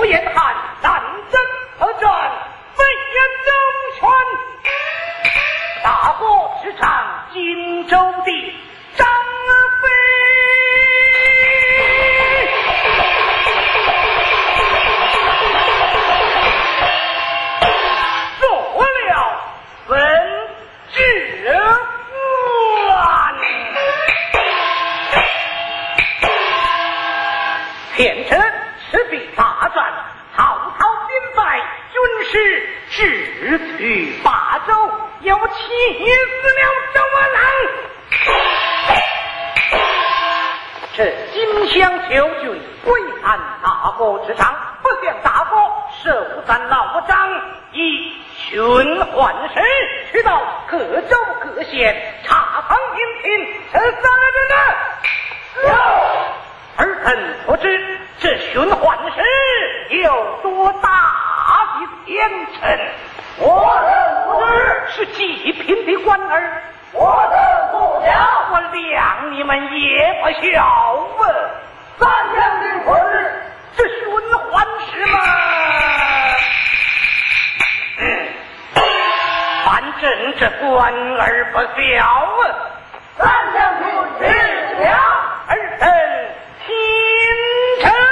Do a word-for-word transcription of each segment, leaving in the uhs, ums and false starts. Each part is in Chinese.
不言汉，南征而战，飞燕争权。大国之长，荆州地，张飞。做了本之官，偏臣赤壁大战，曹操兵败，军师智取霸州，又气死了周郎。这金乡求军，归安大国之上，不想大国首战老张，以循环神去到各州各县查访营情，这三个人呢？儿臣不知这循环神有多大的天臣， 我等不知是极品的官儿， 我等不了， 我量你们也不小问。 三将军可知这循环师吗？嗯，反正这官儿不小啊。 三将军知了， 儿臣听着。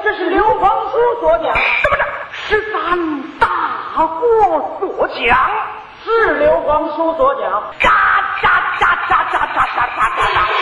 这是刘皇叔所讲。怎么着？是咱大国所讲。是刘皇叔所讲。喳喳喳喳喳喳喳喳喳喳。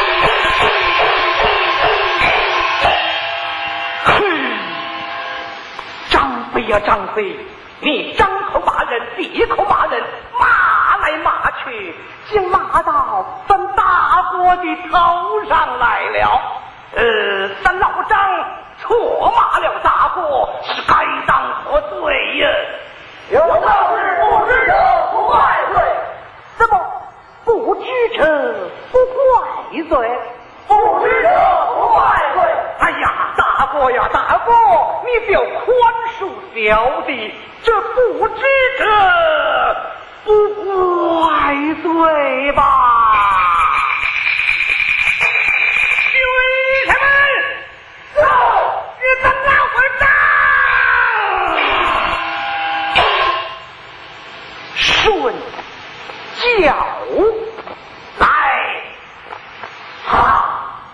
哼，张飞呀张飞，你张口骂人，闭口骂人，骂来骂去，竟骂到咱大国的头上来了。呃，咱老张错骂了大国，是该当何罪呀？ 有道是不知者不怪罪。 怎么不知者不怪罪？ 不知者不怪罪。 哎呀，大国呀大国，你就宽恕小弟，这不知者不怪罪吧？军臣们，走，与咱老会战！顺脚来，好。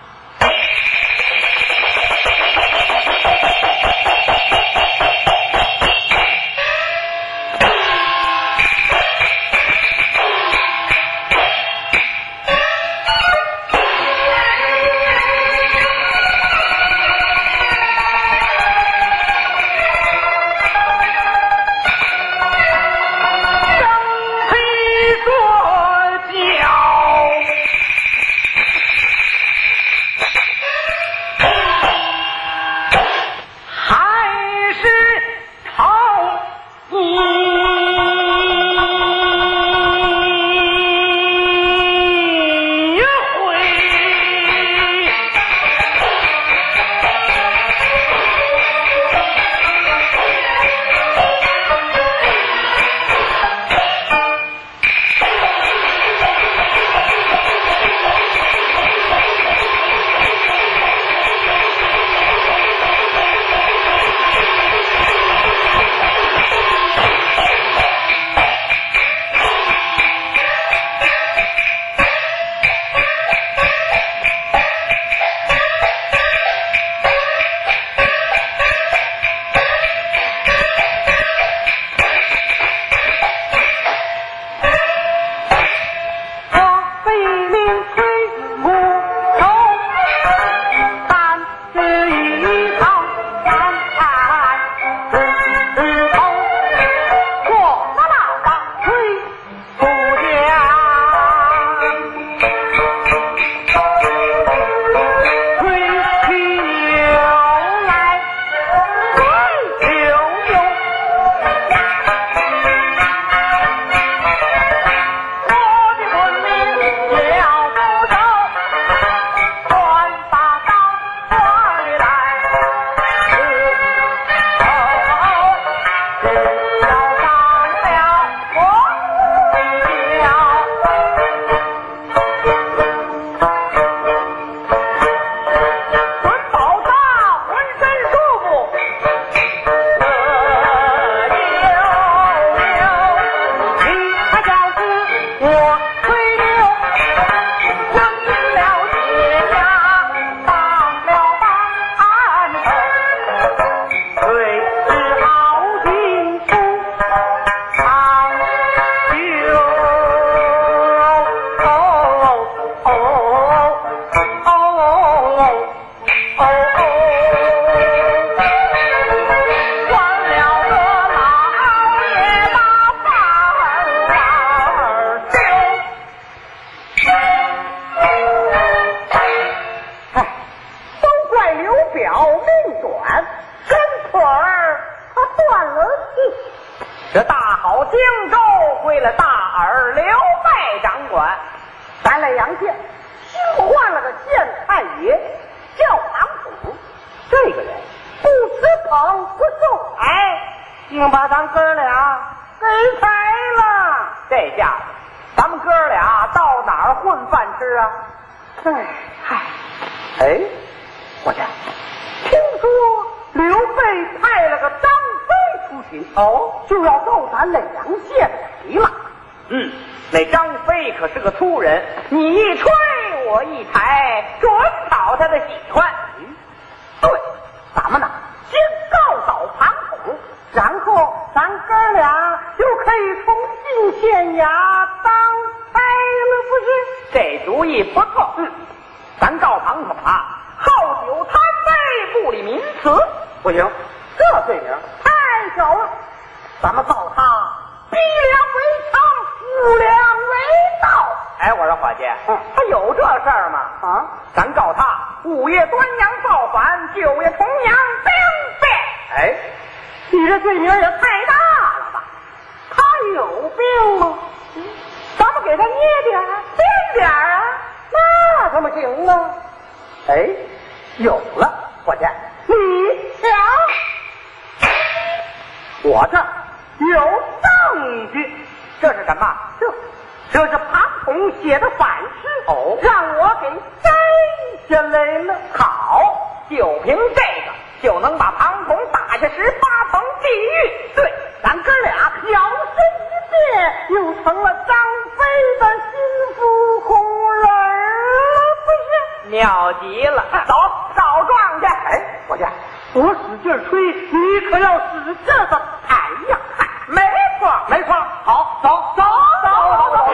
这大好荆州归了大耳刘备掌管，咱来阳县新换了个县太爷，叫唐祖。这个人不吃捧不送财，竟把咱哥俩给裁了。这下子咱们哥俩到哪儿混饭吃啊？哎嗨，哎，伙计，听说刘备派了个张飞出巡，哦，就要到咱耒阳县来了。嗯，那张飞可是个粗人，你一吹我一抬，准讨他的喜欢。嗯，对，咱们呢咱哥俩就可以从进县衙当差了，不是？ 这主意不错。嗯，咱告庞统啊，好酒贪杯，不理民词。不行，这罪名太小了。咱们告他逼良为娼，无良为盗。哎，我说伙计，嗯，他有这事儿吗？啊，咱告他午夜端阳造反，九夜重阳兵变。哎， 你这罪名也太大了吧？他有病吗？嗯，咱们给他捏点变点啊，那怎么行啊？ 哎，有了，伙计， 你瞧， 我这儿有证据。这是什么？这这是庞统写的反诗哦，让我给摘下来了。好，就凭这个就能把庞统打下十八层地狱。对，咱哥俩摇身一变，又成了张飞的心腹红人了，不是？妙极了！走，告状去。哎，伙计， 我使劲吹，你可要使劲的踩呀踩。 没错，没错。好，走走走走走。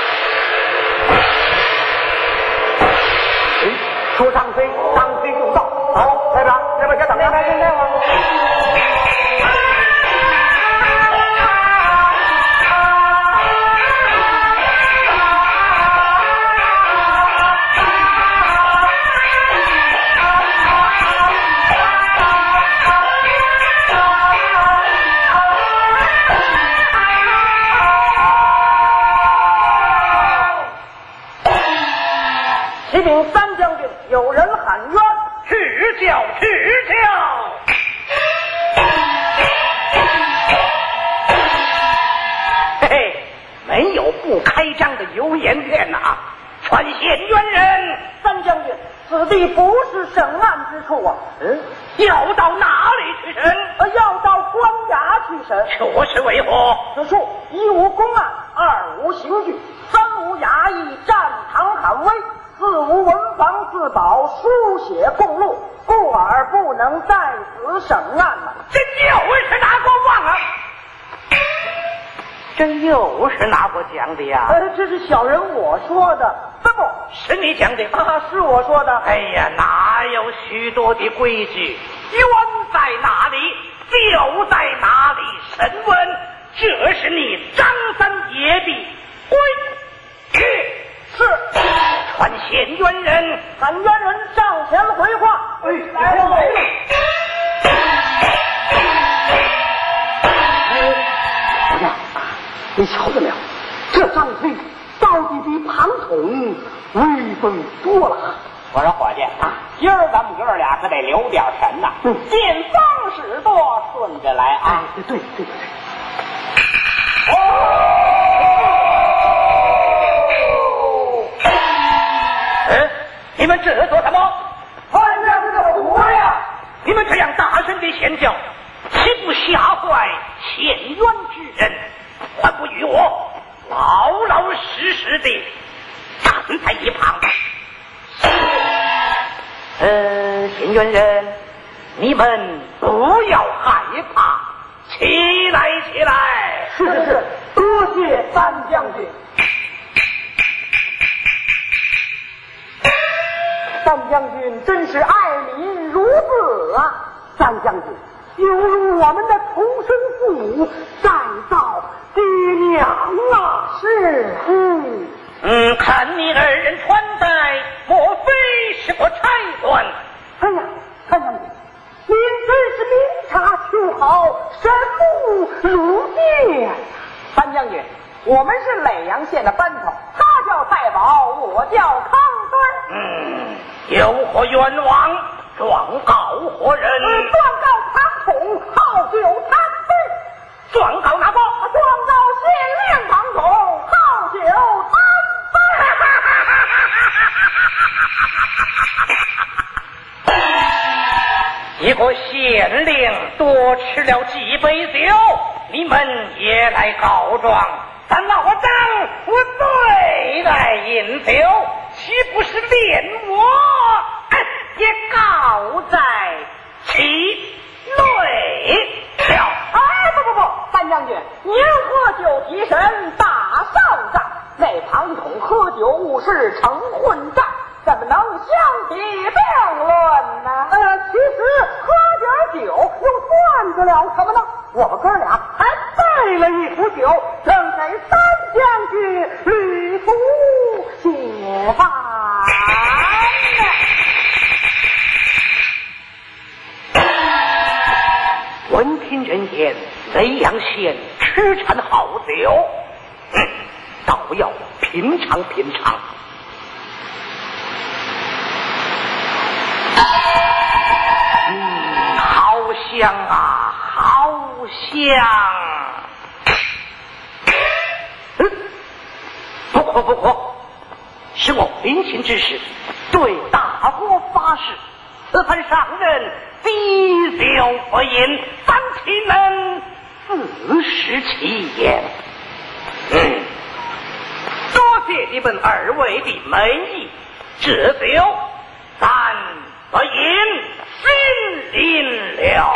哎，说张飞，张飞就到。好，队长，这边先等着。来来来，我。启禀三将军，有人喊冤，去叫去叫。嘿嘿，没有不开张的油盐店呐、啊！传县冤人， 三将军，此地不是审案之处啊。 嗯，要到哪里去审？ 呃，要到官衙去审。 确实为何？ 此处一无公案，二无刑具，三无衙役站堂喊威，四无文房四宝书写供录，故而不能在此审案了。 这又是哪国王啊？这又是哪国讲的呀？ 呃，这是小人我说的。 不不，是你讲的啊，是我说的。 哎呀，哪有许多的规矩？冤在哪里，就在哪里审问，这是你张三爷的规矩。是，传县冤人， 喊冤人上前回话。 哎，来了来了。 哎呀，你瞧见没有？这张飞到底比庞统威风多了。 我说伙计啊，今儿咱们哥俩可得留点神呐。嗯，见方使舵，顺着来啊。 哎，对对对。 哦。嗯，你们这做什么？ 参加这个活呀！ 你们这样大声的喧叫，岂不吓坏县冤之人？还不与我老老实实的站在一旁？呃，县冤人，你们不要害怕，起来起来！ 是是是，多谢三将军。三将军真是爱民如子啊！三将军犹如我们的重生父母，再造爹娘啊！是，嗯嗯，看你二人穿戴，莫非是个差官？ 哎呀，三将军，您真是明察秋毫，神目如电。 三将军，我们是耒阳县的班头，他叫太保，我叫康墩。嗯，有何冤枉？状告何人？ 嗯、状告庞统好酒贪杯。 状告哪个？ 状告县令庞统好酒贪杯。一个县令多吃了几杯酒，你们也来告状？咱老张我最爱饮酒，岂不是连我也告在其内了？ 哎，不不不， 将军，您喝酒提神打胜仗，那旁一桶喝酒误事成混战，怎么能相提并论呢？呃，其实喝点酒又算得了什么呢？我们哥俩还备了一壶酒，正给三将军旅途写饭呢。 闻听人言，雷阳县吃产好酒，嗯，倒要品尝品尝。嗯，好香啊，好香！嗯，不可不可，是我临行之时对大伙发誓，此番上任滴酒不饮，三岂能自食其言。嗯，多谢你们二位的美意，这酒咱不饮，心领了。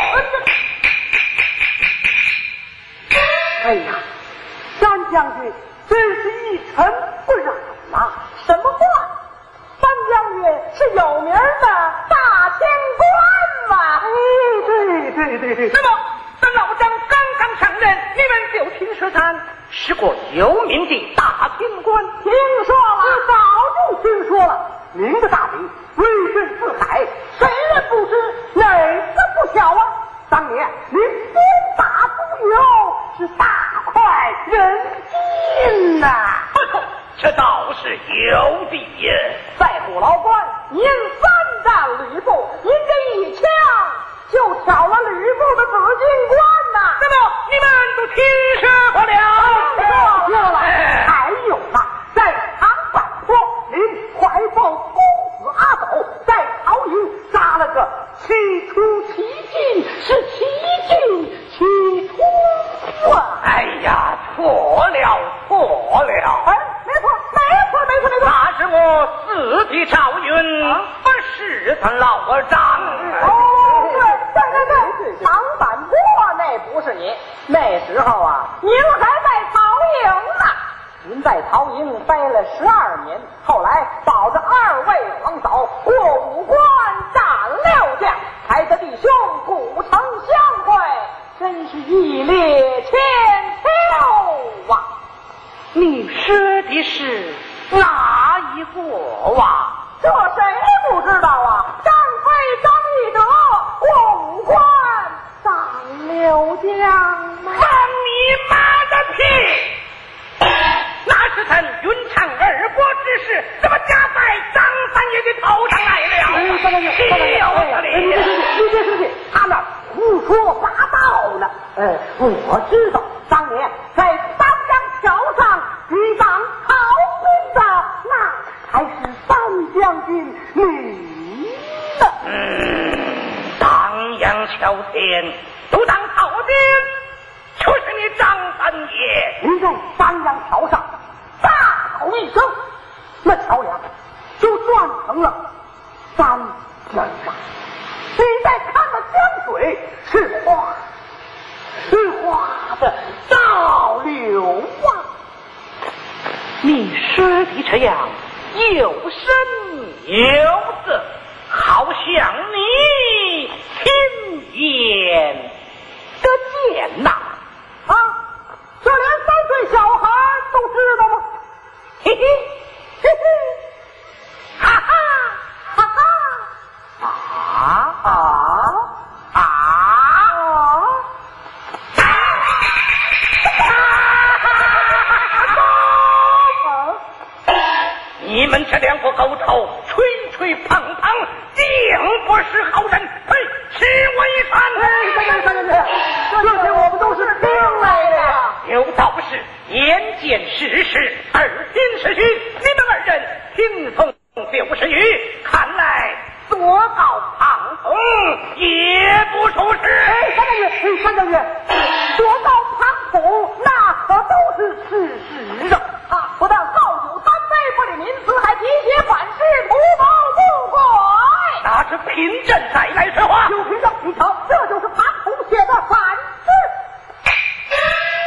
哎呀，三将军真是一尘不染呐！什么话？三将军是有名的大清官嘛？哎，对对对对。 那么，咱老张刚刚上任，你们就听说他是个有名的大清官。 听说了，早就听说了。您的大礼威震四海，谁人不知？哪个不晓啊？当年您鞭打不有，是大快人心呐、啊！ 不错，这倒是有的耶。 在虎牢关，您三战吕布，您这一枪就挑了吕布的紫金冠呐！ 那么你们都听说过了？ 听说了。还有呢，在长坂坡，您怀抱公子阿斗，在曹营扎了个七出奇进，是奇进奇出啊！ 哎呀，错了错了！ 哎，没错没错没错没错， 那是我四弟赵云， 啊、 不是他老张。 哦，对对对对，长坂坡那不是你，那时候啊，您还在曹营呢。您在曹营待了十二年，后来保着二位皇嫂过五关斩六将，才和弟兄古城相会，真是一列千秋啊！ 你说的是哪一个啊？ 这谁不知道啊？张飞、张翼德过五关斩六将吗？ 放你妈的屁！那是他云长二国之事，怎么加在张三爷的头上来了？ 哎，三将军，三将军，你你别生气，他那胡说八道呢。哎，我知道，当年在丹江桥上击掌曹公的，那才是三将军你的。 嗯，当阳桥前独当曹兵，就是你张三爷。 您在丹江桥上大吼一声，那桥梁就断成了三人啊！你再看那江水是哗是哗的倒流啊！ 你说的这样有深有色，好像你亲眼得见呐！ 啊，这连三岁小孩都知道吗？嘿嘿嘿嘿，哈哈哈哈！啊啊啊！ 你们这两个狗头，吹吹捧捧，竟不是好人！嘿，吃为善！ 哎，三将军，这些我们都是听来的呀。 有道是眼见是实，耳听是虚。你们二人听从就是语，看来左告庞统也不出事。 哎，三将军，三将军，左告庞统那可都是事实啊！啊，不但好酒贪杯，不理民词，还提携反世，图谋不轨。 那是凭证再来说话。 有凭证，你瞧，这就是庞统写的反诗。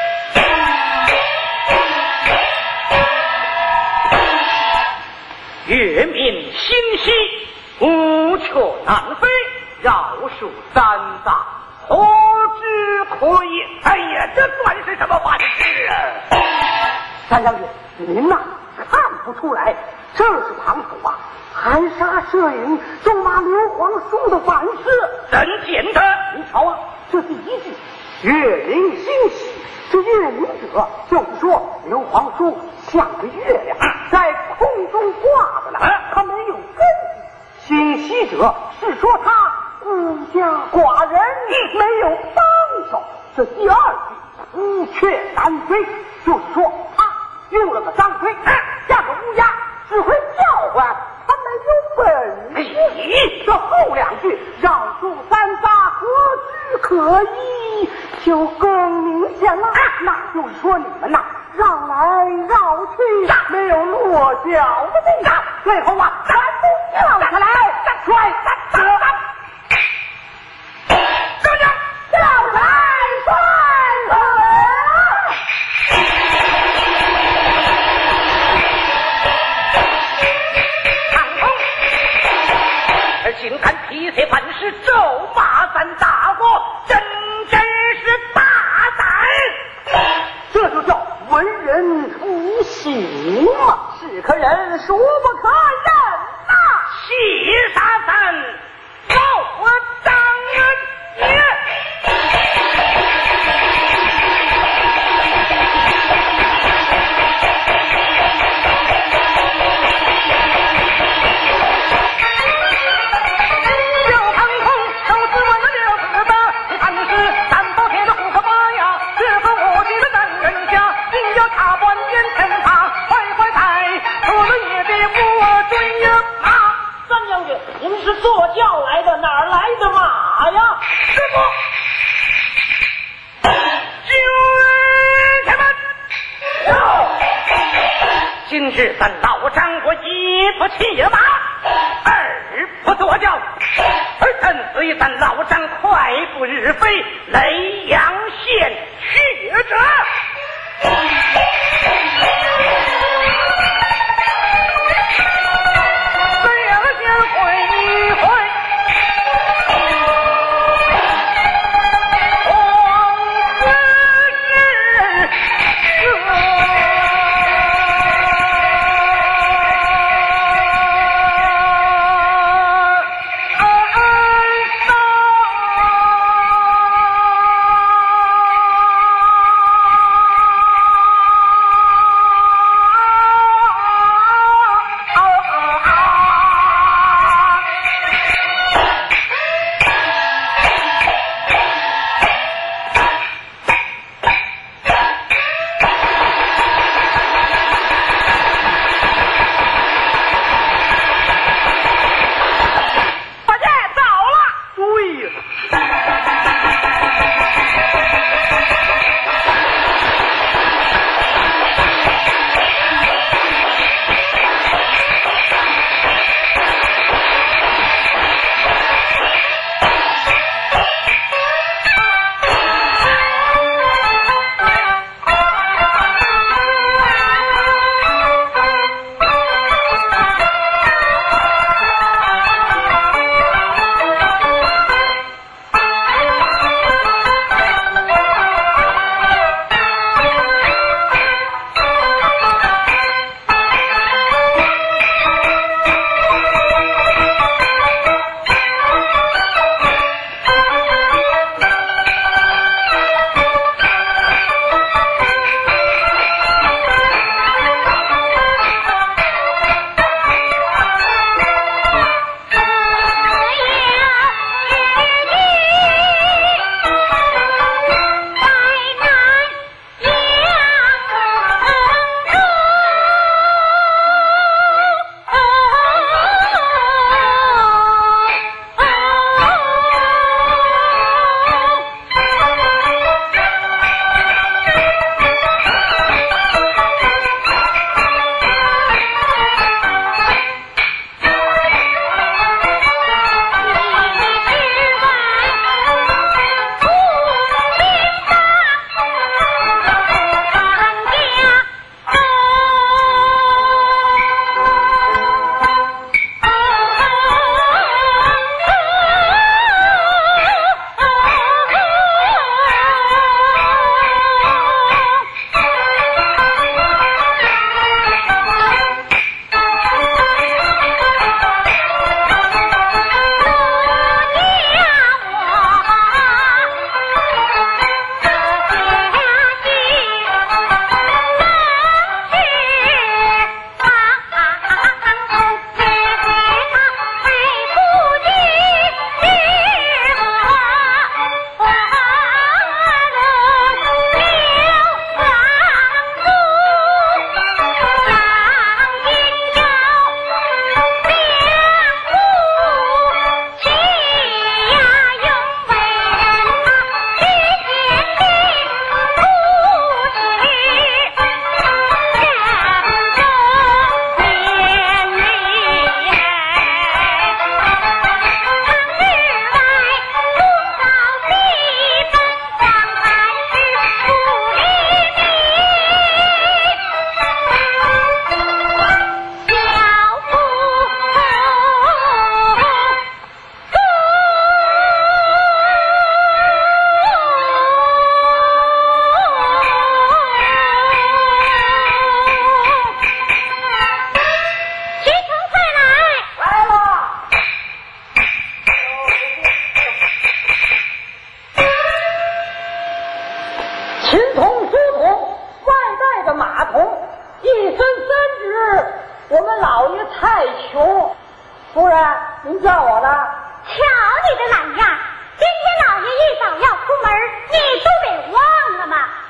残废，饶恕三大，何之可也？哎呀，这算是什么办事啊？ 三将军，您呐看不出来，这是堂口啊，含沙射影，咒骂刘皇叔的反事。 怎见得？ 您瞧啊，这第一句，月灵星喜。这月灵者，就是说刘皇叔像个月亮，在空中挂着呢，他没有根基。星喜者是说他孤家寡人，没有帮手。这第二句，乌鹊单飞，就是说他用了个张飞，像个乌鸦，只会叫唤，他没有本事。这后两句，绕树三匝，何之可依？就更明显了，那就是说你们呐，绕来绕去，没有落脚的地方，最后啊，全部掉下来，摔三折，这就掉下来，摔死。唐空，而竟敢披邪犯事，咒骂咱大国，真真是大胆！这就叫文人无形嘛，是可忍，孰不可忍呐！谢杀咱，告我张恩杰！ 您是坐轿来的，哪儿来的马呀？ 师傅，军前们，今日咱老张国一不骑马，二不坐轿，而臣随咱老张快步日飞，雷阳县去者。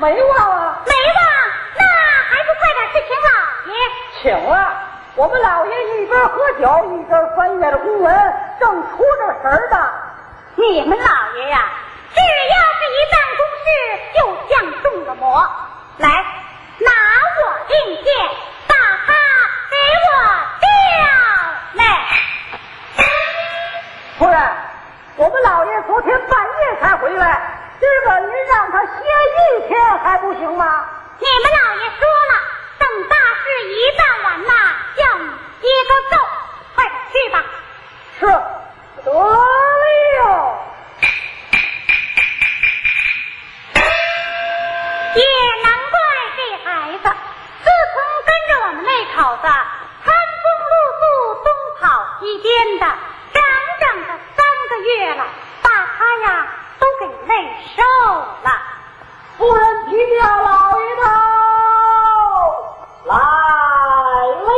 没忘啊？ 没忘，那还不快点去请老爷？ 请了，我们老爷一边喝酒一边翻阅着公文，正出着神儿呢。 你们老爷呀，只要是一办公事，就像中了魔。来，拿我令箭，把他给我调来。 夫人，我们老爷昨天半夜才回来，今个您让他歇一天还不行吗？ 你们老爷说了，等大事一办完呐，叫你接个奏，快点去吧。 是，得了。 也难怪这孩子，自从跟着我们那口子穿风露宿、东跑西颠的，整整的三个月了，把他呀都给累瘦了。 夫人提调老爷头来了。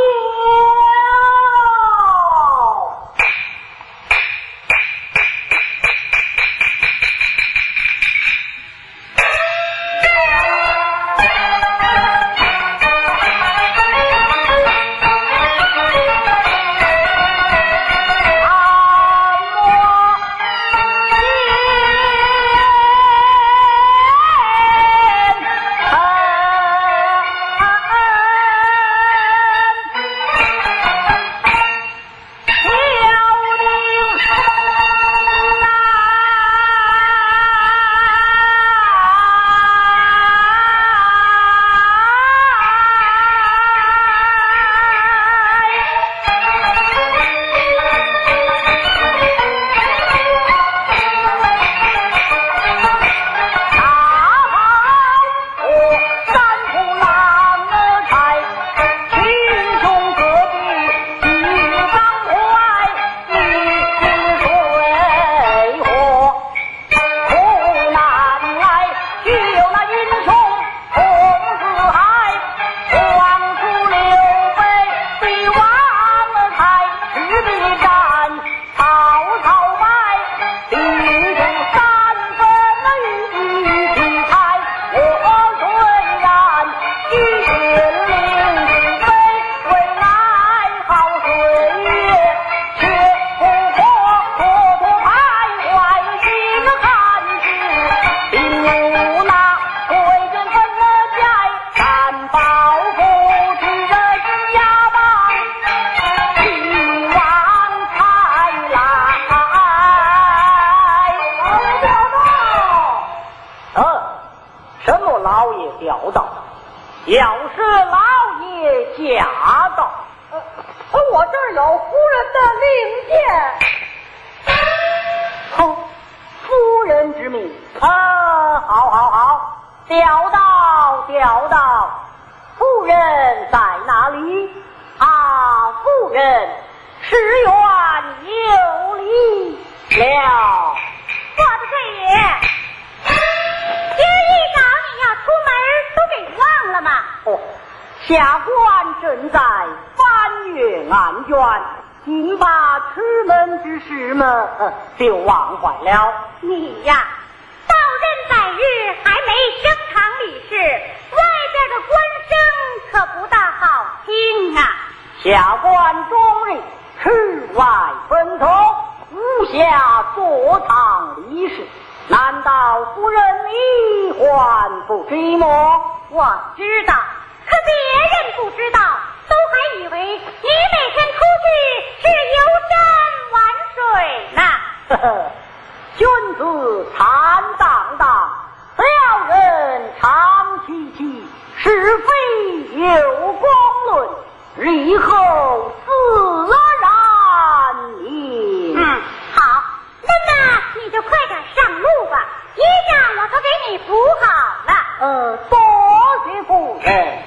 要是老爷驾到， 呃，我这儿有夫人的令箭。 哦，夫人之命啊，好好好，调到调到。夫人在哪里？啊，夫人，是愿有礼了。 我的贵爷，今儿一早你要出门都给忘了吗？ 哦，下官正在翻阅案卷，竟把出门之事嘛，呃，就忘怀了。 你呀，到任在日还没升堂理事，外边的官声可不大好听啊。 下官终日出外奔走，无暇坐堂理事，难道夫人你还不知吗？ 我知道，可别人不知道，都还以为你每天出去是游山玩水呢。 呵呵，君子坦荡荡，小人长戚戚，是非有公论，日后自然也。 嗯，好，那么你就快点上路吧，衣裳我都给你补好了。 呃，多谢夫人。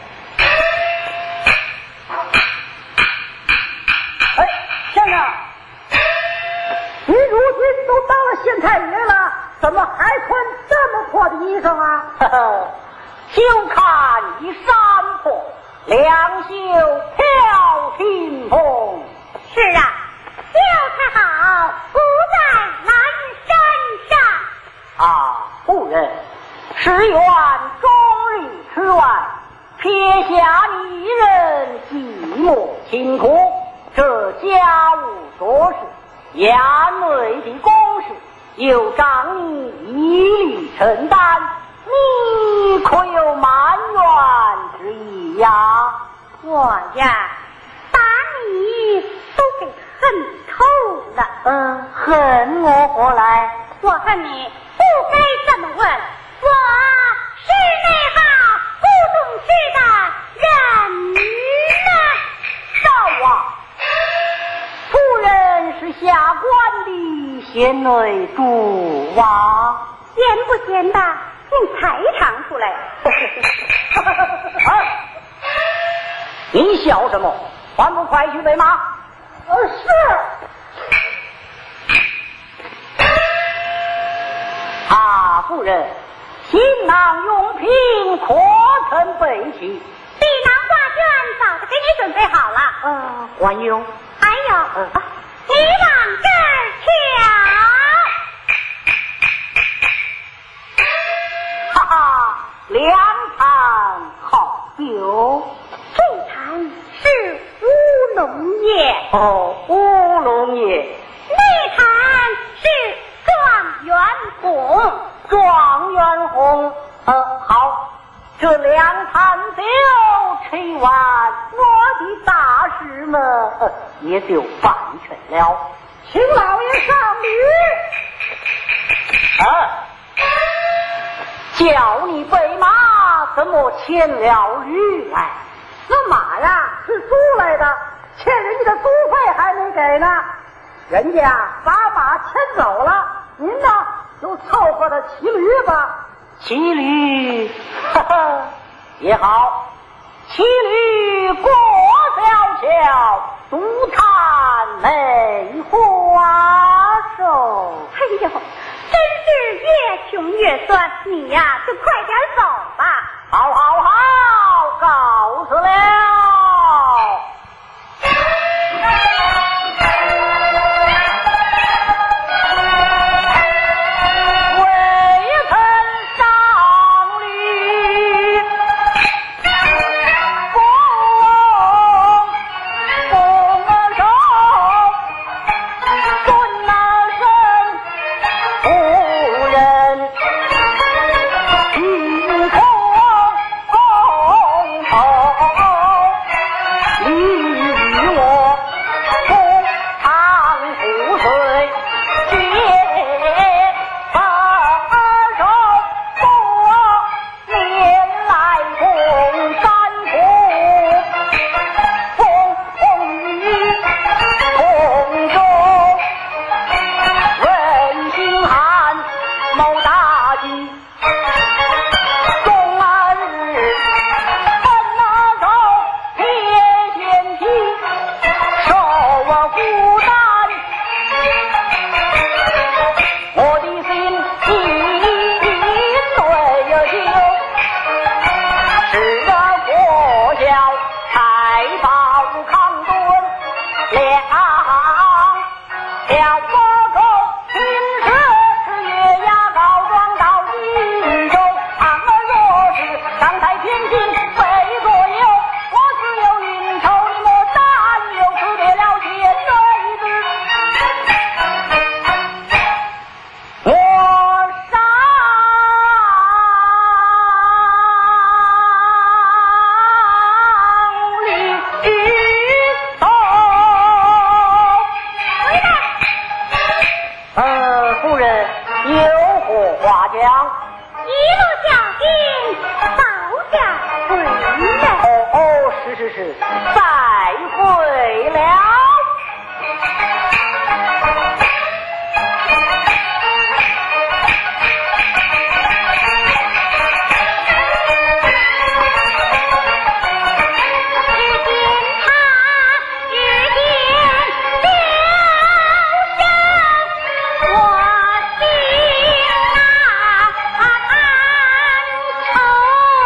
哎，先生， 你如今都当了县太爷了，怎么还穿这么破的衣裳啊？ 呵呵，休看一山破，两袖飘清风。 是啊，就是好，不在南山上。 啊，夫人，是愿中撇下你一人寂寞辛苦，这家务琐事、衙内的公事，又让你一力承担，你可有埋怨之意呀？ 我呀，把你都给恨透了。 嗯，恨我何来？ 我恨你不该这么问，我是那个不懂事的人呐。 少啊！夫人是下官的贤内助啊， 闲不闲的，用才尝出来。 啊！你笑什么？还不快去备马？呃，是。啊，夫人，行囊用品可曾备齐？ 地囊挂卷早就给你准备好了。 嗯，还有。 还有， 嗯啊、你往这儿瞧。哈哈，两坛好酒。 这坛是乌龙叶。 哦，乌龙叶。 那坛是状元红。 状元红。呃，好，这两坛酒吃完，我的大事呢、呃、也就办成了。请老爷上驴。啊，叫你备马，怎么牵了驴来？那马呀是租来的，欠人家的租费还没给呢。人家把马牵走了，您呢就凑合着骑驴吧。骑驴，哈哈，也好。骑驴过小桥，独叹梅花瘦。 哎呦，真是越穷越酸，你呀就快点走吧。 好好好，告辞了。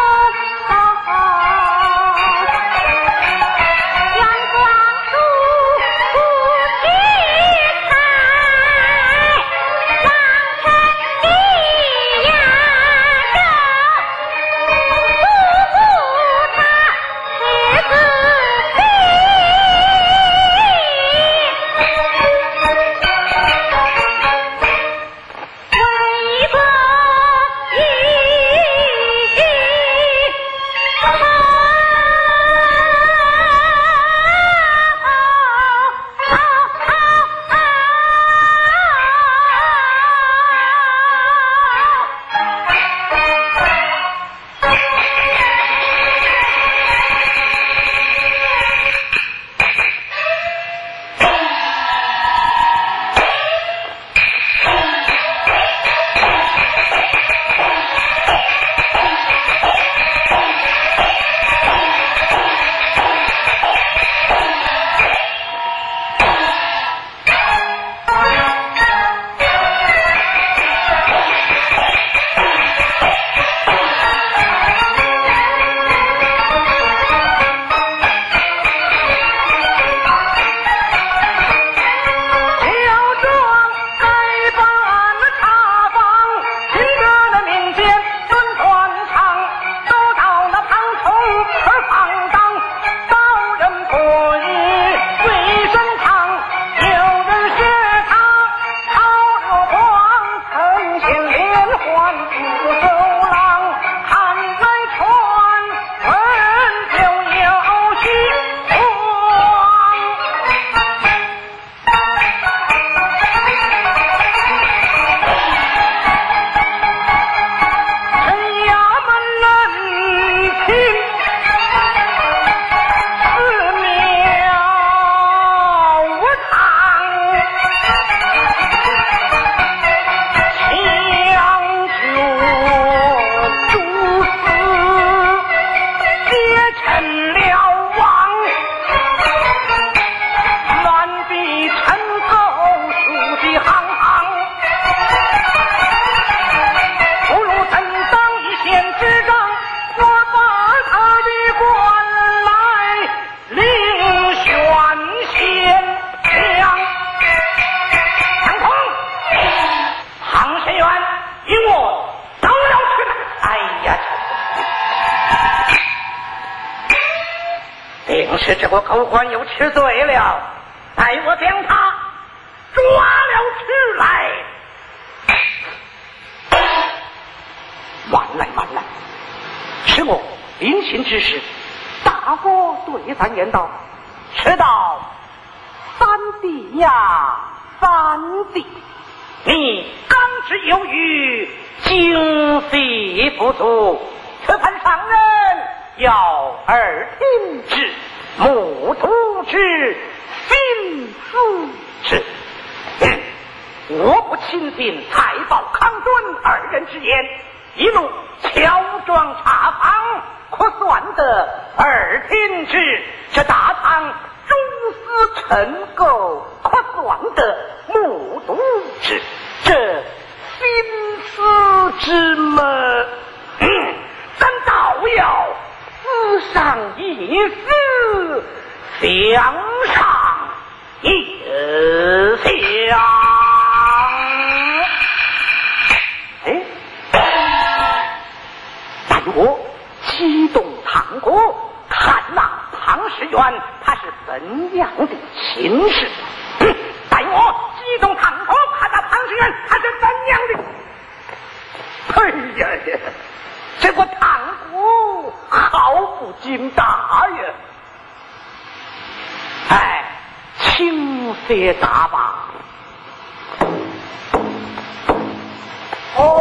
阳光树。 是这个狗官又吃醉了，待我将他抓了去来。晚来晚来，是我临行之时，大哥对咱言道：“迟到，三弟呀，三弟，你刚直有余，精细不足，此番上任要耳听之，目睹之，心思之。嗯，我不亲信太保康敦二人之言，一路乔装茶坊，可算得耳听之；这大唐蛛丝尘垢，可算得目睹之。这心思之门，嗯，咱倒要思上一思，想上一想。哎，但我启动唐国，看那庞士元他是怎样的情势。嗯，待我启动唐国，看那庞士元他是怎样的。哎呀呀，这个唐国好不经大呀！哎，轻些打吧。哦。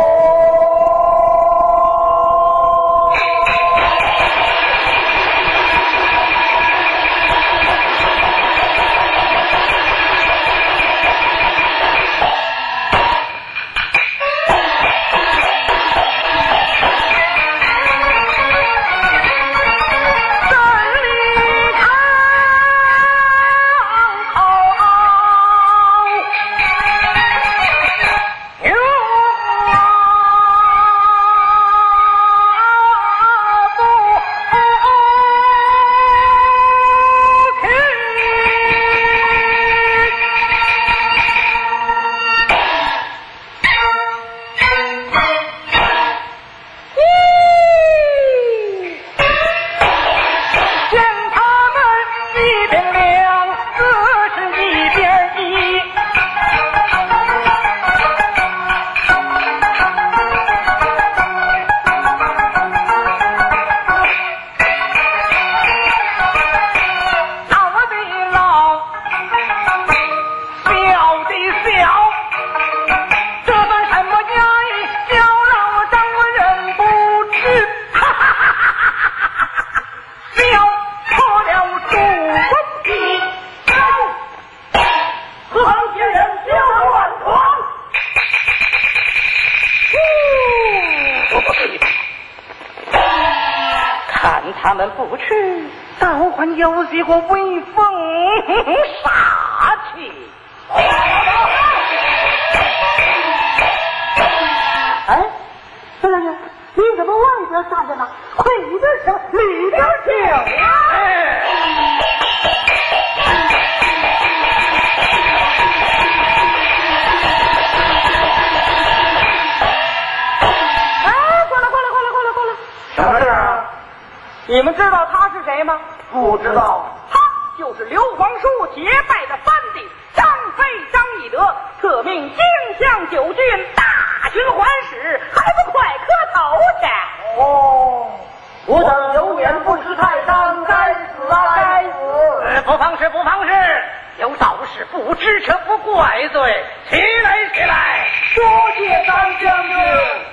他们不去，倒还有些个威风煞气。 哎，孙大爷，你怎么外边站着呢？快里边请，里边请啊！哎你们知道他是谁吗？ 不知道。 他就是刘皇叔结拜的三弟张飞张翼德，特命荆襄九郡大巡环使，还不快磕头去？ 哦，我等有眼不识泰山，该死啊该死！ 呃，不妨事不妨事，有道是不知者不怪罪。起来起来， 多谢三将军。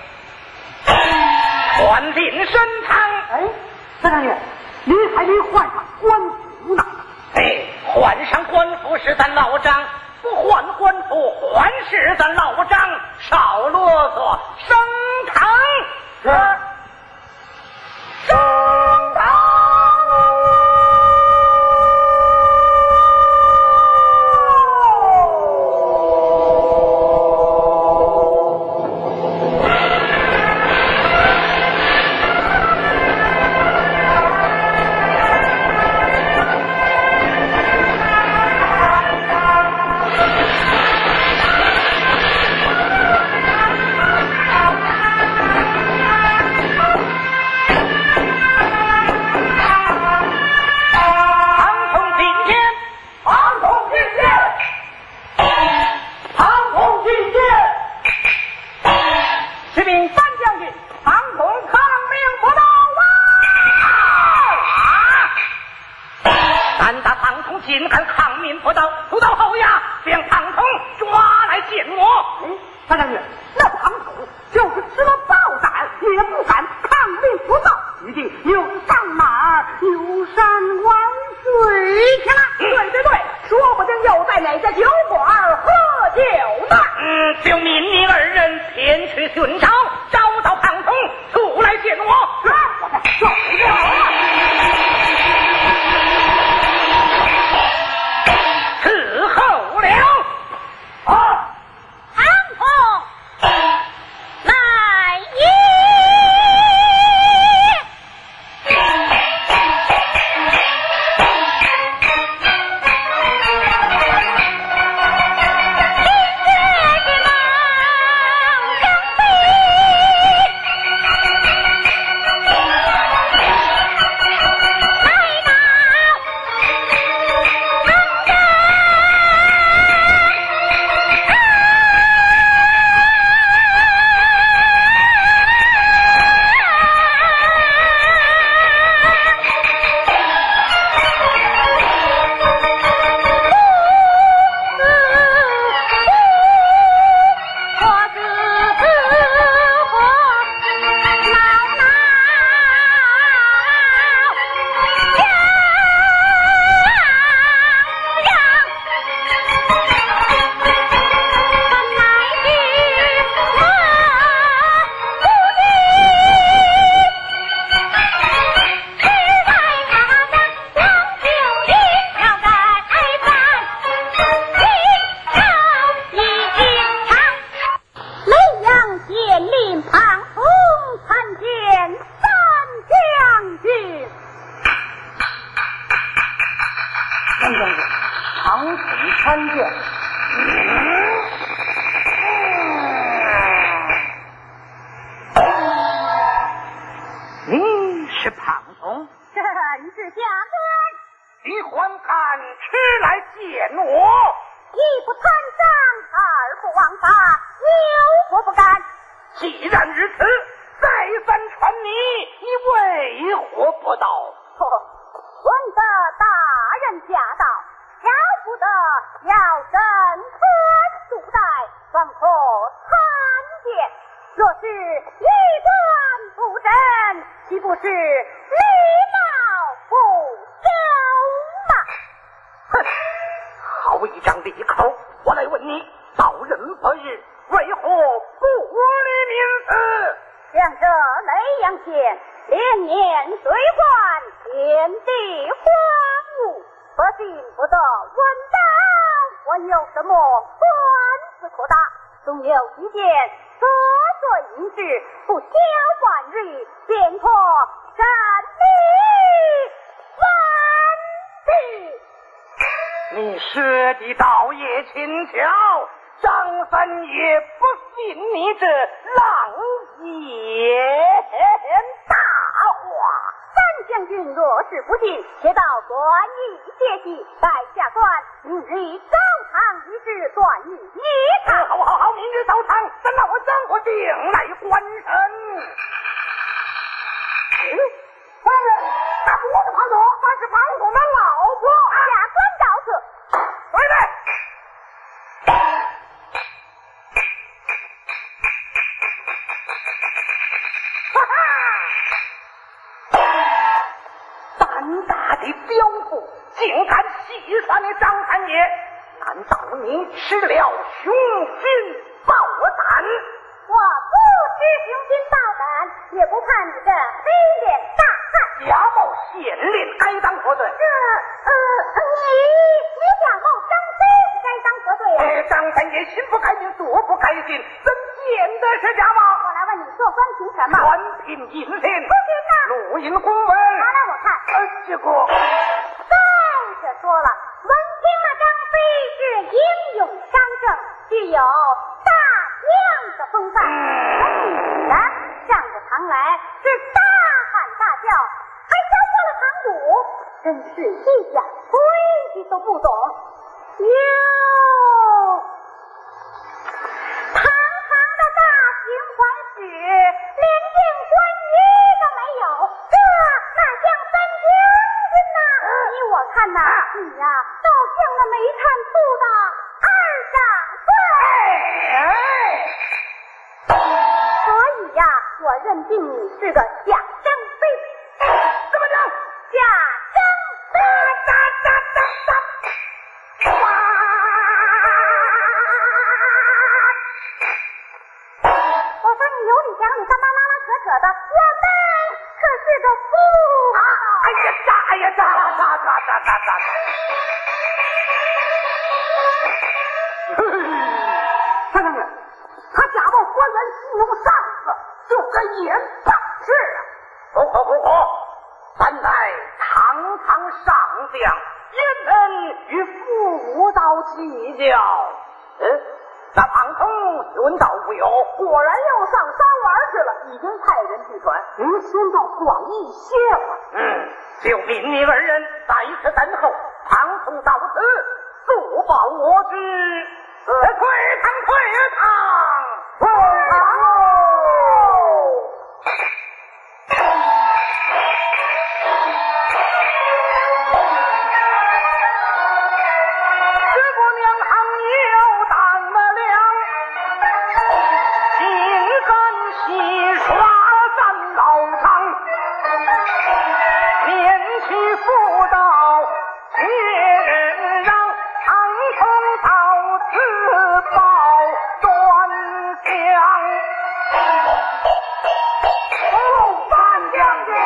传令升堂。 哎，三大爷，您还没换上官服呢。 哎，换上官服是咱老张，不换官服还是咱老张。少啰嗦，升堂。 是。 升堂。 士兵三将军，唐同抗命不到啊！咱打唐同进看抗命不到，不到后呀，将唐同抓来见我。 嗯，三将军，那唐同就是吃了爆弹也不敢抗命不到，一定又上马游山玩水去了。对对对，说不定又在哪家酒馆喝酒呢。 嗯，就命你二人前去寻找，找到唐同，速来见我。 是，我看走了。伺候了。 啊！ 唐同来也。 堂堂的大刑怀使我认定你是个假张飞。 怎么讲？ 假张飞！ 哒哒哒哒哒！ 我说你有理讲理，干嘛拉拉扯扯的？我们可是个夫啊！哎呀哒！哎呀哒哒哒哒哒哒！ 看看看，他假冒官员戏弄上司，就该严办。是啊， 不可不可，咱乃堂堂上将，焉能与父母道计较？嗯，那庞通闻道无有， 果然要上山玩去了，已经派人去传。您先到广义歇会儿。 嗯，就命你二人在此等候，庞通到此，速报我知。呃，退堂，退堂， 退堂喽！ 这姑娘行有胆么量，金根洗刷三道场，免去妇道血人让，长空到此报端详。 哦，范将军。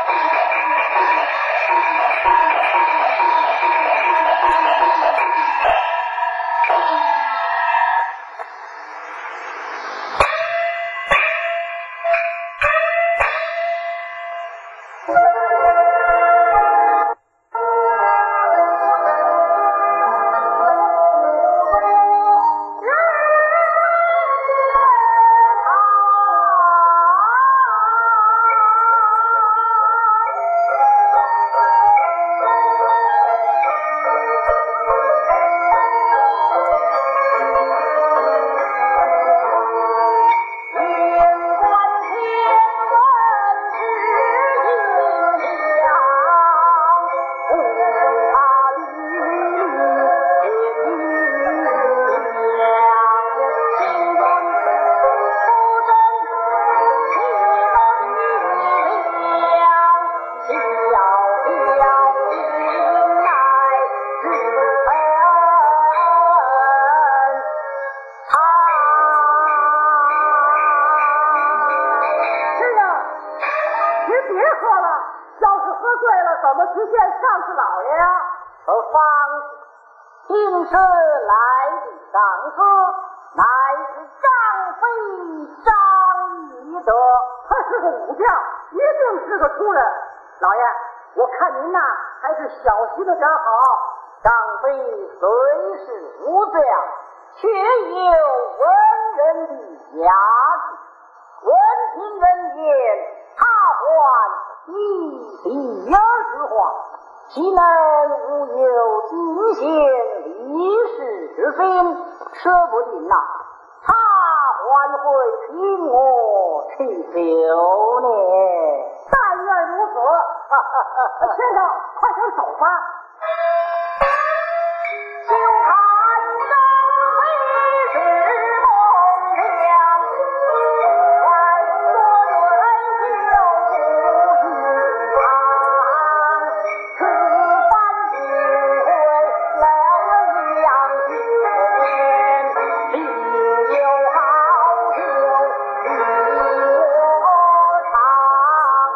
听说来的上司乃是张飞张翼德， 他是个武将，一定是个粗人。 老爷，我看您呐还是小心着点好。张飞虽是武将，却有文人的雅气，闻听人言，他还一地儿之话，岂能无有尽显历史之分？说不定呐、啊，他还会听我吹牛呢。 但愿如此。先生，快点走吧。 就看张飞是梦想，万所人就不是常。此番机会能扬天，必有好酒与我尝。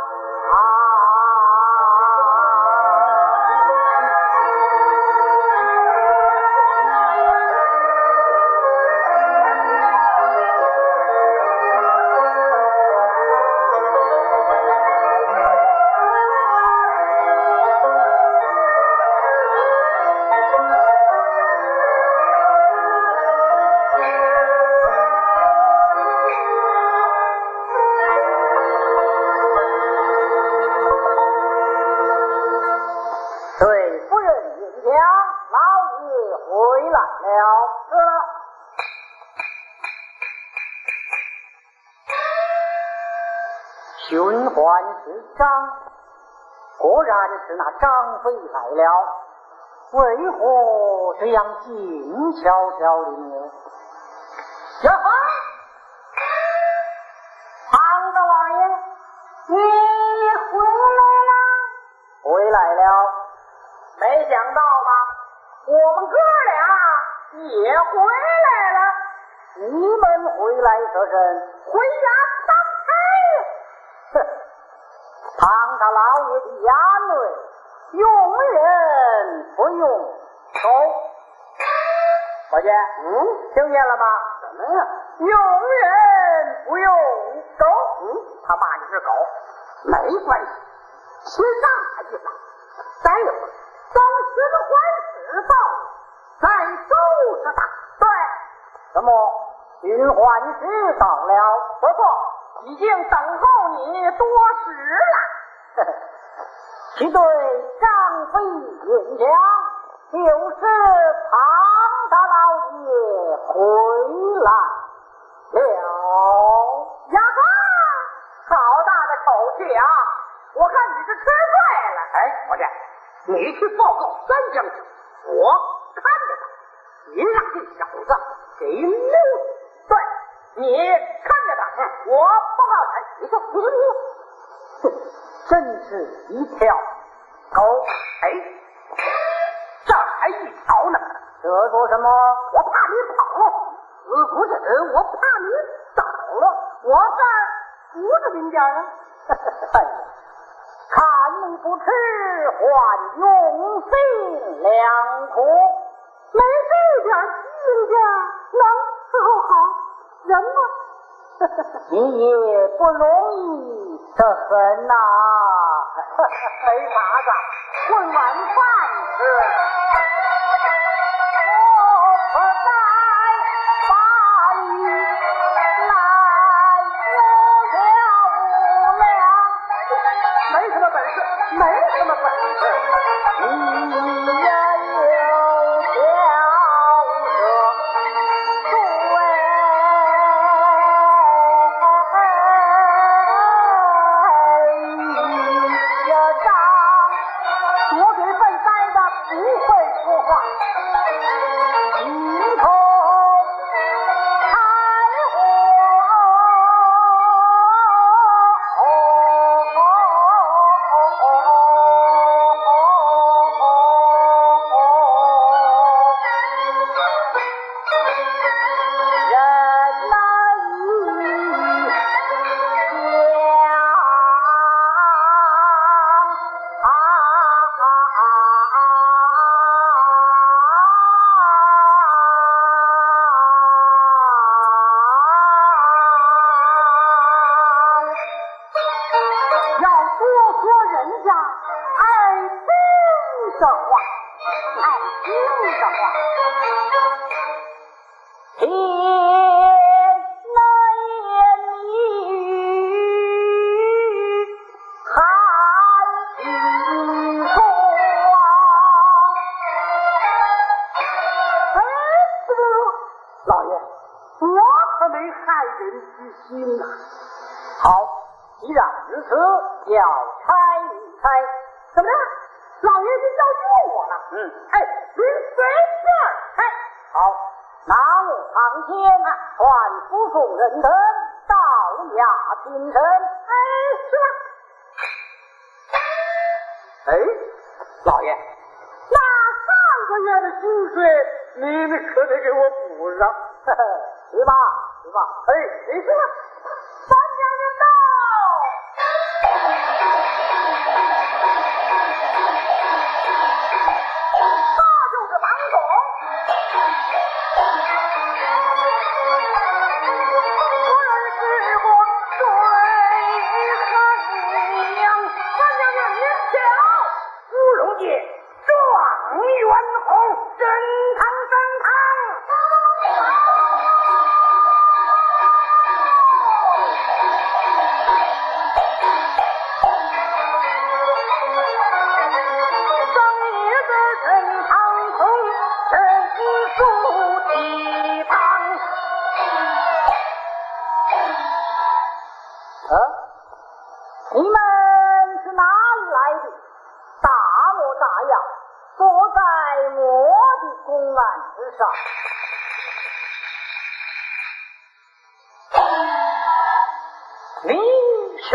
对夫人演讲，老爷回来了。是了。寻唤是张，果然是那张飞来了。为何这样静悄悄的呢？小芳，旁的娃想到吧，我们哥俩也回来了。你们回来这阵，回家当差。哼，唐大老爷的言论，用人不用狗。伙计，嗯，听见了吗？什么呀？用人不用狗。嗯，他骂你是狗，没关系，先让他一把。待会儿等循环使到，再收拾他。对，什么？循环使到了？不错，已经等候你多时了。其对张飞演讲，就是唐大老爷回来了。呀哈，好大的口气啊！我看你是吃醉了。哎，伙计，你去报告三将军，我看着他，别让这小子给溜了。对，你看着他，嗯，我报告他。你说，你说，你说，哼，真是一条狗。哎，这还一条呢。这说什么？我怕你跑了。呃，不是，我怕你倒了。我这儿不是您家啊。哎呀，看你不吃，换用费两苦。没这点亲家，能伺候好人吗？你也不容易的很呐。没法子，混碗饭吃。我不再把你来有了无量。没什么本事，没什么本事，你也有条这对呀张，左嘴笨呆的不会说话，一头开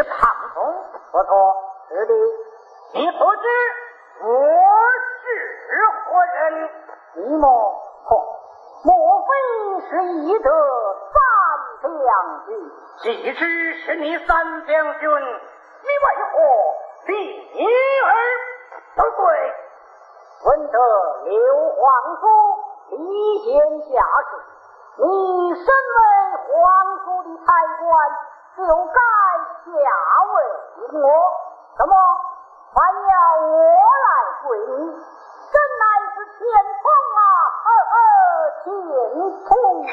你可知我是何人？ 你莫嚯，莫非是义德三将军？ 既知是你三将军，你为何立而不跪？ 闻得刘皇叔提前下旨，你身为皇叔的差官，就该下为我。怎么还要我来跪你？真乃是前锋啊！呃呃，前锋！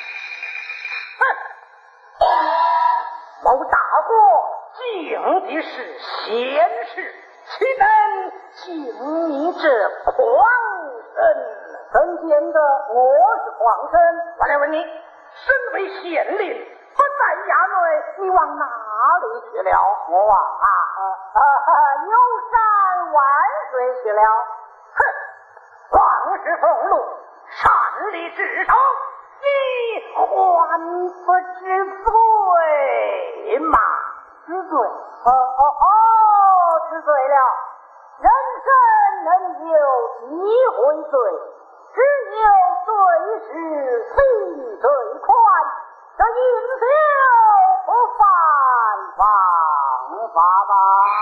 哼！某大国敬的是贤士，岂能敬你这狂神？ 怎见得我是狂神？ 我来问你，身为县令，不在衙内，你往哪里去了？ 我啊啊呃呃，游山玩水去了。 哼！往事俸禄，擅离职守，你还不知罪吗？ 知罪？哦哦哦，知罪了。人生能有几回罪？只有罪是非罪宽，这饮酒不犯王法吧？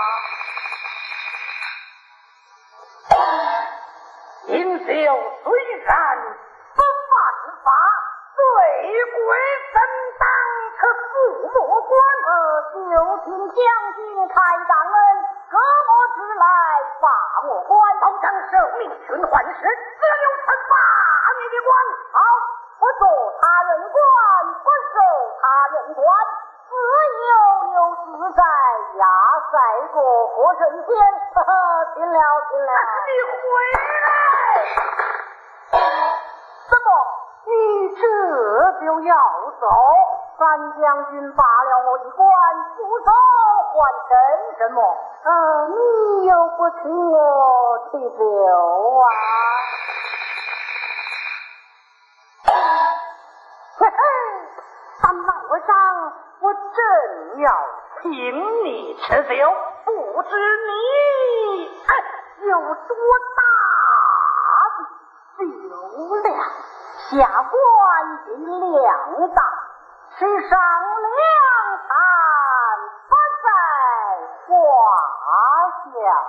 饮酒虽然不犯法，罪归怎当可父母官？ 呃，就请将军开张恩，革我之来罚我官， 老张受命寻换时，自有惩罚你的官。 好，不做他人官，不受他人官，自由有自在，压赛过活神仙。呵呵，听了听了。 你回来！ 怎么，你这就要走？三将军罢了我的官，不走还成什么？呃，你又不请我去酒啊？嘿嘿，三老上，我正要请你吃酒，不知你哎有多大的酒量，下官的量大，是上两餐不在话下。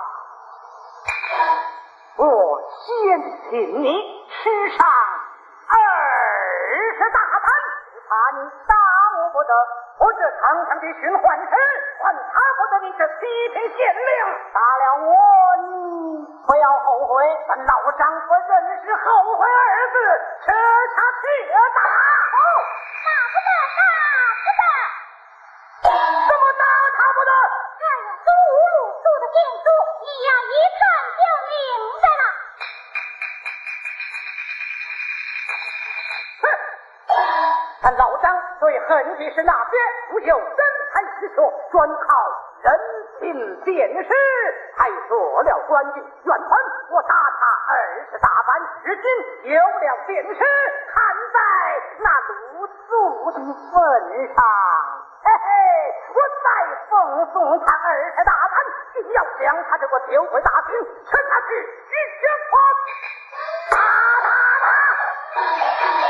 我先请你吃上二十大餐， 怕你打我不得， 我这堂堂的巡换使，还差不得你这七品县令。 打了我，你不要后悔。 咱老张不认识后悔二字，吃他铁打。 哦，打不得，打不得。 怎么打他不得？ 哎呀，都无路数的变数，你呀一看就明白了。 哼！咱老张最恨的是那些不就人才实学，专靠人品辨识，才做了官军。原本我打他二十大板，如今有了辨识，看在那鲁肃的份上，嘿嘿，我再奉送他二十大板，定要将他这个酒鬼大兵吃下去，一血泼！打打打！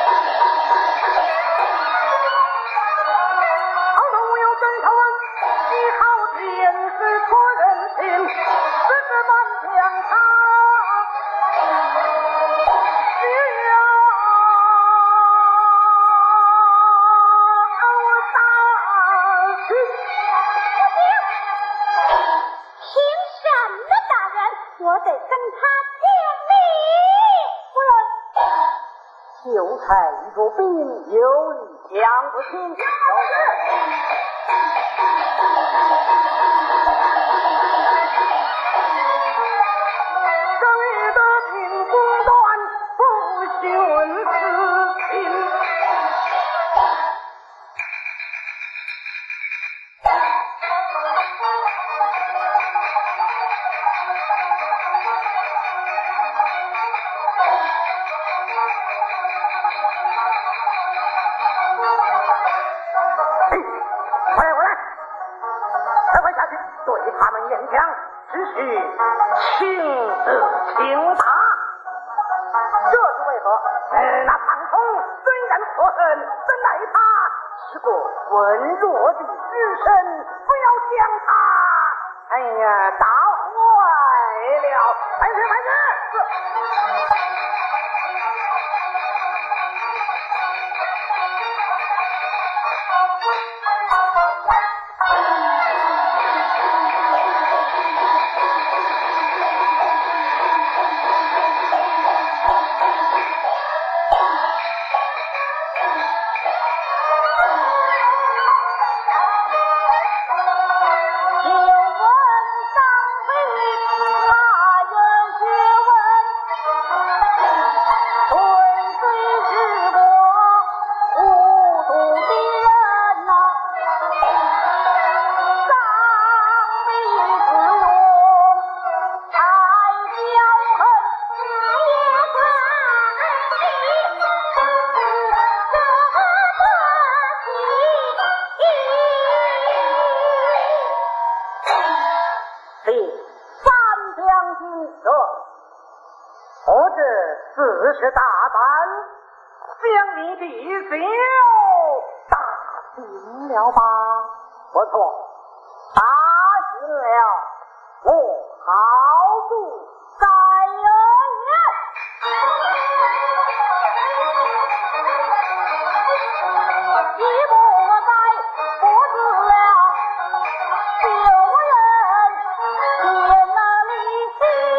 我得跟他讲理， 不然秀才一个兵，有理讲不清。 正义的品公断，不徇私情。对他们演讲，只需轻字轻打， 哎，那庞统虽然可恨，怎奈他是个文弱的之身，不要将他，哎呀，打坏了。办事办事。四十大板，将你的酒打醒了吧？不错，打醒了，我好不再有言。一不在，不知了，救人见那里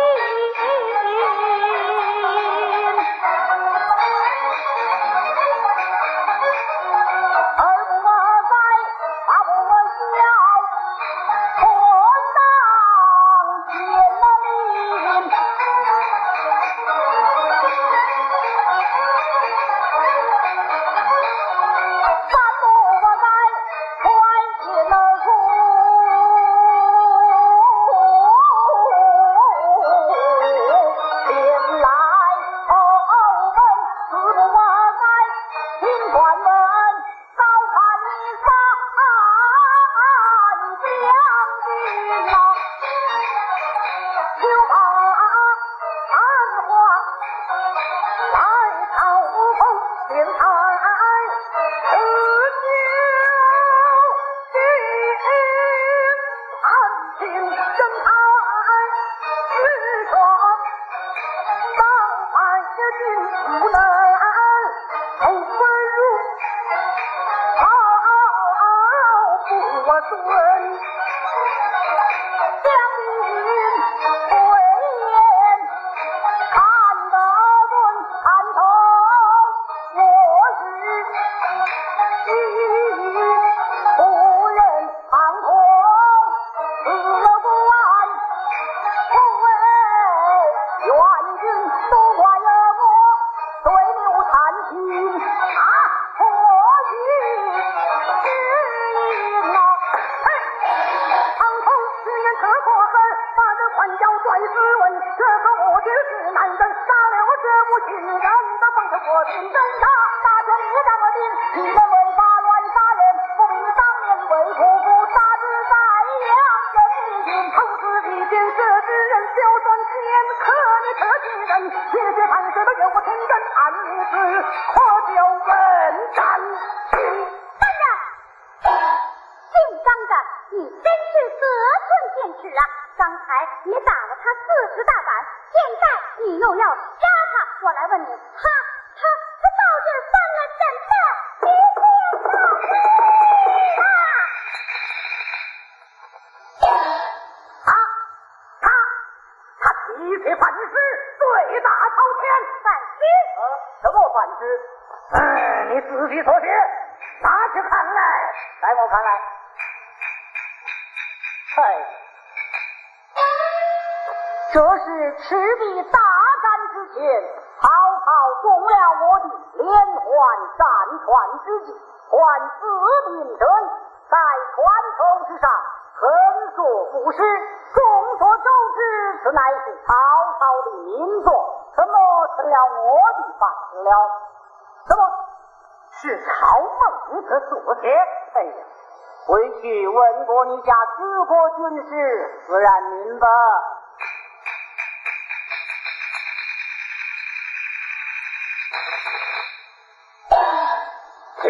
回去问过你家子国军师，自然明白。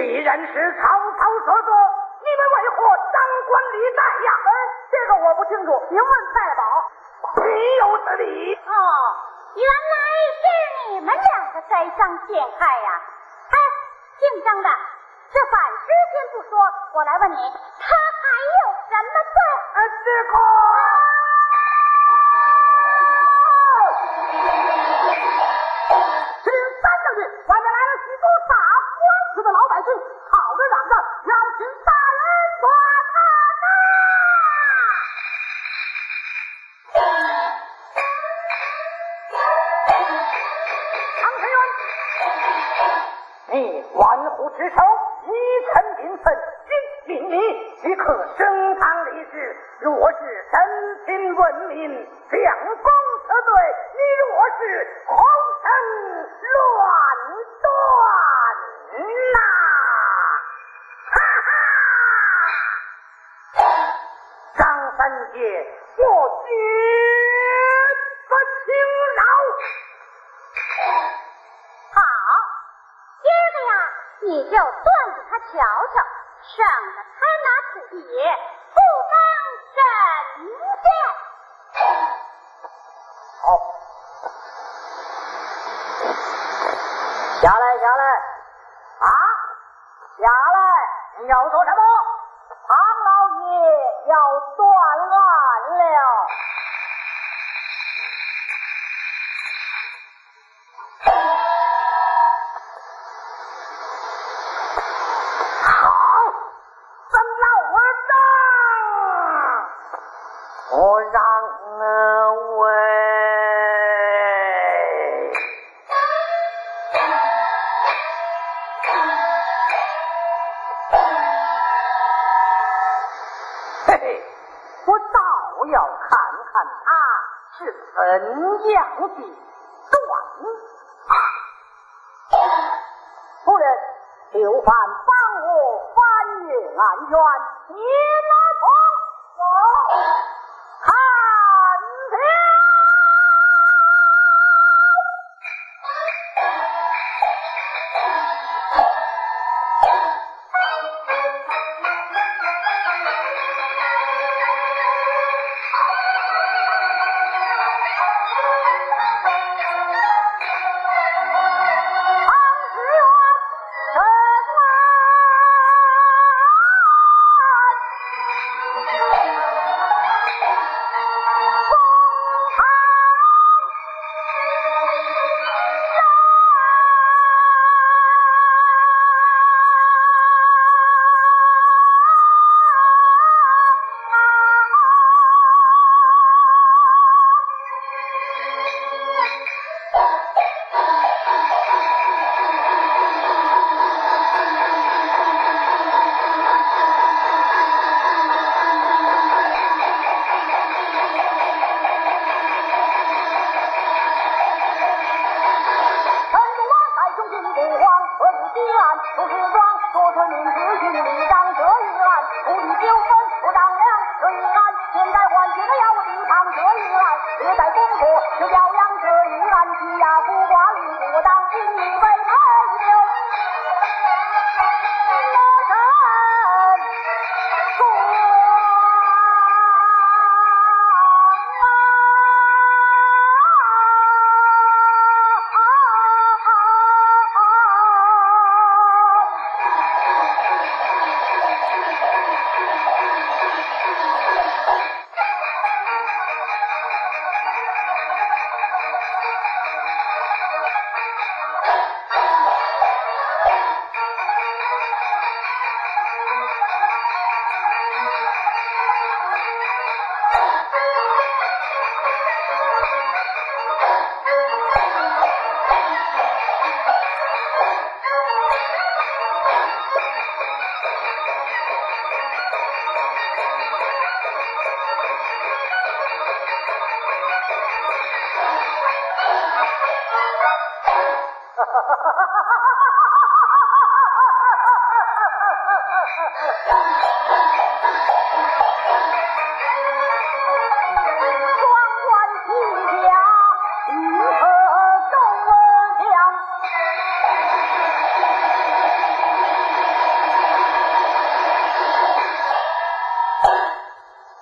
既然是曹操所做，你们为何张冠李戴呀？哎，这个我不清楚，您问太保，岂有此理！ 哦，原来是你们两个栽赃陷害呀！哎，姓张的，这反事先不说，我来问你，他还有什么罪？ 呃，这个。这三将军，外面来了许多打官司的老百姓，吵着嚷着要请大人抓他呐！常审员，你玩忽职守，以臣名分，今命你即可升堂立誓。若是真心问民，将功辞罪；你若是红尘乱断呐、哈哈！张三姐，我绝不轻饶。 好，今儿个呀，你就断给他瞧瞧，省得他拿土地不当神仙。 好，下来，下来，啊，下来！你要做什么？唐老爷要断案了。好，咱老儿让，我让了喂。嘿嘿，我倒要看看他是怎样的断啊！夫人，囚犯帮我翻越案卷，你来同我看条。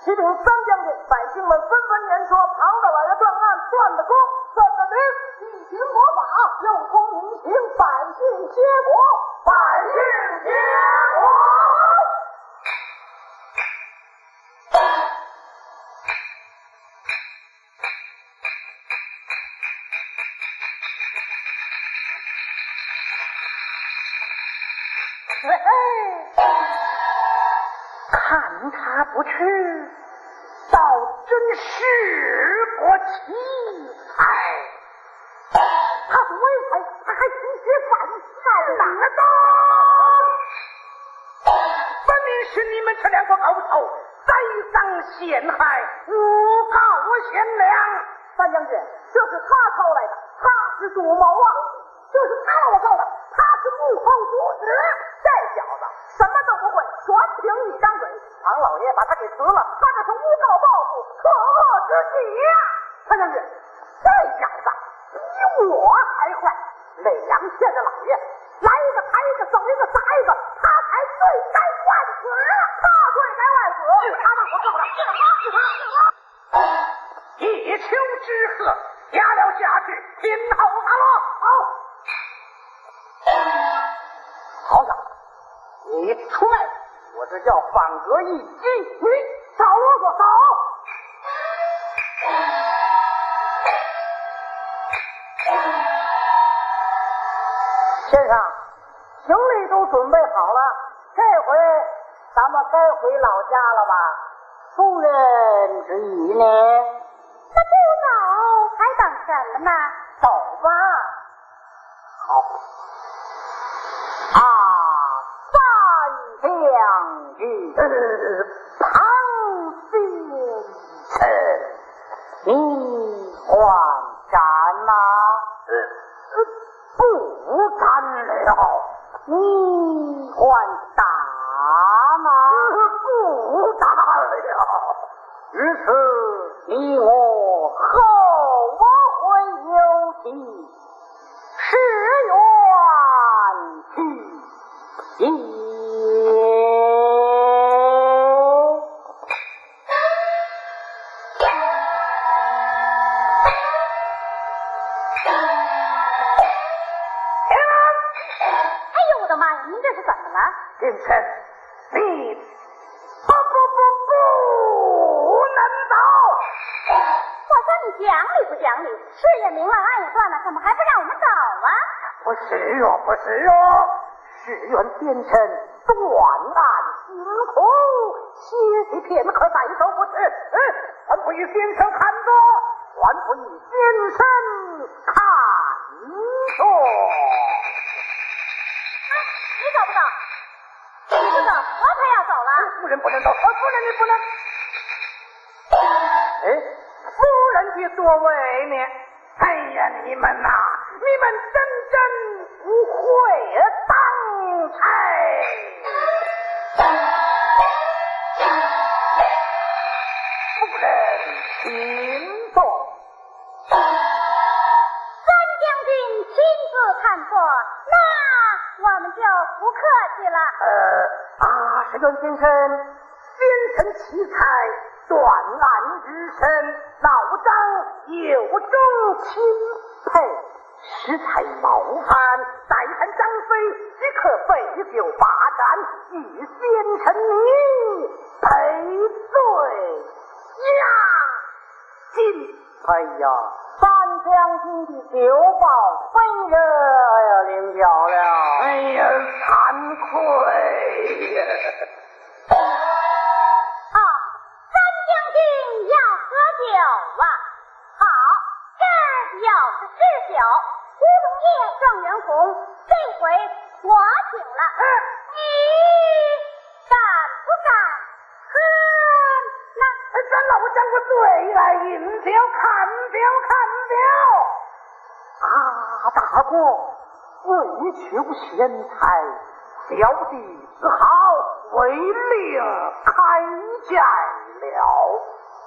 启禀三将军，百姓们纷纷言说，庞大老爷断案断得公，断得灵，一行魔法，又通民情，百姓皆国，百姓皆国。嘿嘿，看他不去，倒真是个奇才。他是为才，他还提些反善哪的？分明是你们这两个狗头栽赃陷害，诬告贤良。三将军，这是他抄来的，他是主谋啊！这是他我告的，他是幕后主使。这小子什么都不会，全凭一张嘴。唐老爷把他给辞了，他这是诬告报复，可恶之极呀！三将军，这小子比我还坏。耒阳县的老爷来一个抬一个，走一个撒一个，他才罪该万死，他罪该万死。是他吧？我告他，是他，是他，是他。一丘之貉，压了下去，听候他了。好。好的，你出来，我这叫反戈一击，你找我所找。先生，行李都准备好了，这回咱们该回老家了吧？夫人之意呢？ 那不走还等什么呢？ 走吧。好。啊，三将军，庞先生，你还战吗？呃，不战了。你还打吗？不打了。于此，你我后我会有期，是愿去也。先生，你不不不不能走！ 我说你讲理不讲理？事也明了，案也断了，怎么还不让我们走啊？ 不是哦，不是哦，是愿先生断案辛苦，歇息片刻再走不迟。嗯，还不与先生看着，还不与先生看着。 哎，你走不走？你不走，我可要走了。 夫人不能走，夫人你不能。哎，夫人的座位呢？哎呀，你们呐、啊，你们真真不会当差。夫人请坐。 三将军亲自看座，那我们就不客气了。 呃啊，石原先生，先生奇才，断案之身，老张有中钦佩，实在冒犯，再看张飞即可废酒罚站，与先生你赔罪呀！敬佩呀！三将军的酒报被人领教了，哎呀，惭愧呀！ 哦，三将军要喝酒啊！好，这儿有的是酒，梧桐叶状元红，这回我请了， 嗯、 你敢不敢喝呢？ 咱老张我醉来饮酒，看酒看酒。啊，大哥，为求贤才，小弟只好为令开解了。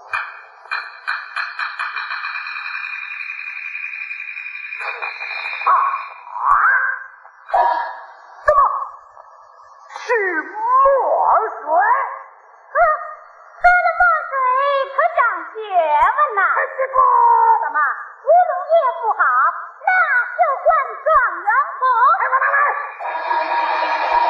啊啊！怎么是墨水？ 喝喝了墨水学问呐。 这个怎么吴龙业不好，那就换状元侯。 来来来，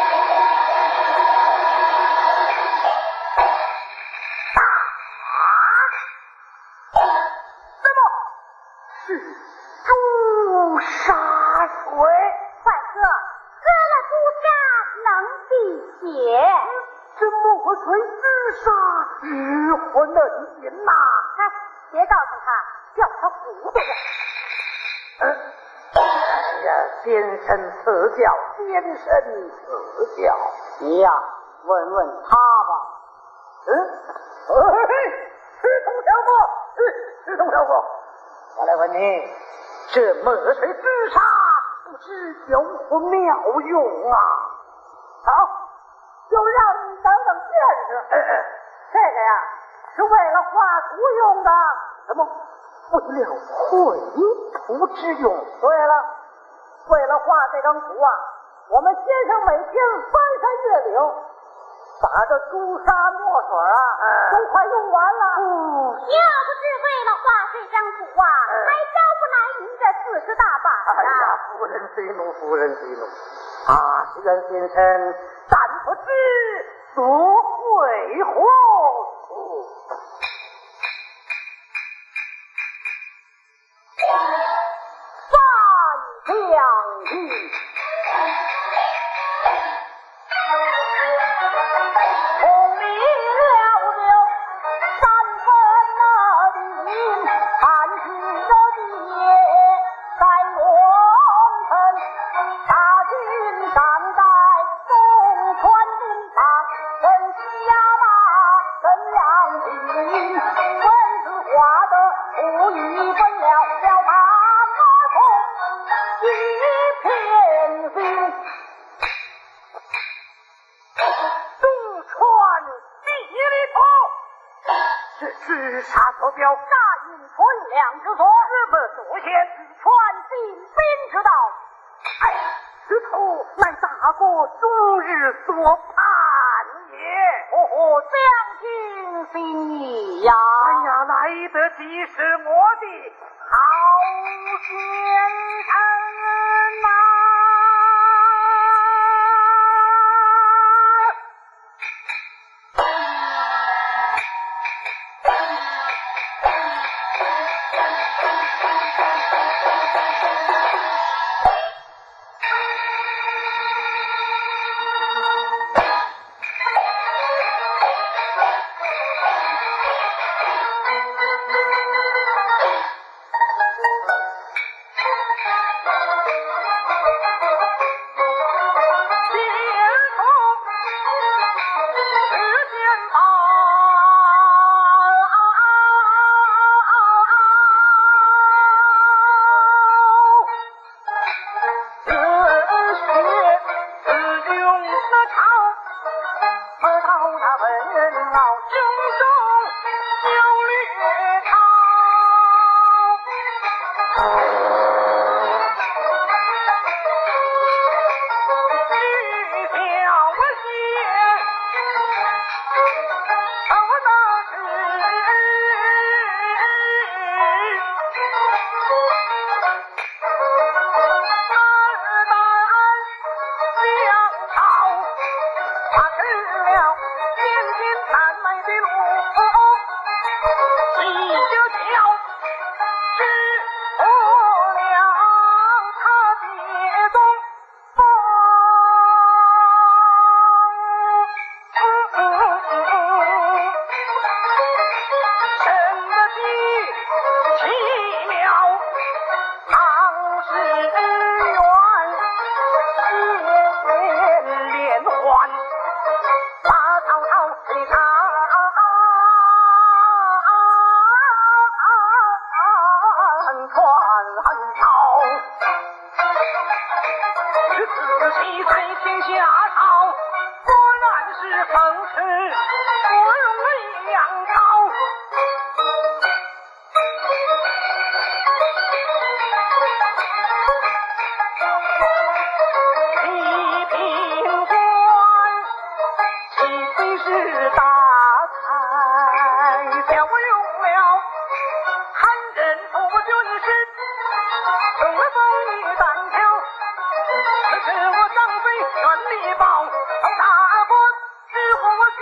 什么？是朱砂水？ 快喝，喝了朱砂能辟邪。 这墨水朱砂日昏能饮呐！ 哎，别告诉他，叫他糊涂了。 嗯，哎呀，先生赐教，先生赐教。 你呀，问问他吧。 嗯，哎，石头小伙，石头小伙，我来问你，这墨水朱砂不知有何妙用啊？ 好，就让你等等见识。 哎哎， 这个呀，是为了画图用的。 什么？为了绘图之用？ 对了，为了画这张图啊，我们先生每天翻山越岭，把这朱砂墨水啊， 哎都快用完了。 要不是为了画这张图啊，还招不来您这四十大板哎呀啊！， 夫人息怒，夫人息怒。啊，希愿先生暂不知所为何处。 三将军，红离了柳，三分了地，看去这地在我们大军站在东川军场，人下马怎样行？文字画的不语分了了他马从一片心。 东川地里头，这朱砂所标大隐存粮之所， 日本所现， 传进兵之道。 哎，此图乃大国终日所盼也。 哦，将军心意呀！ 哎呀，来得及是我的好先生呐！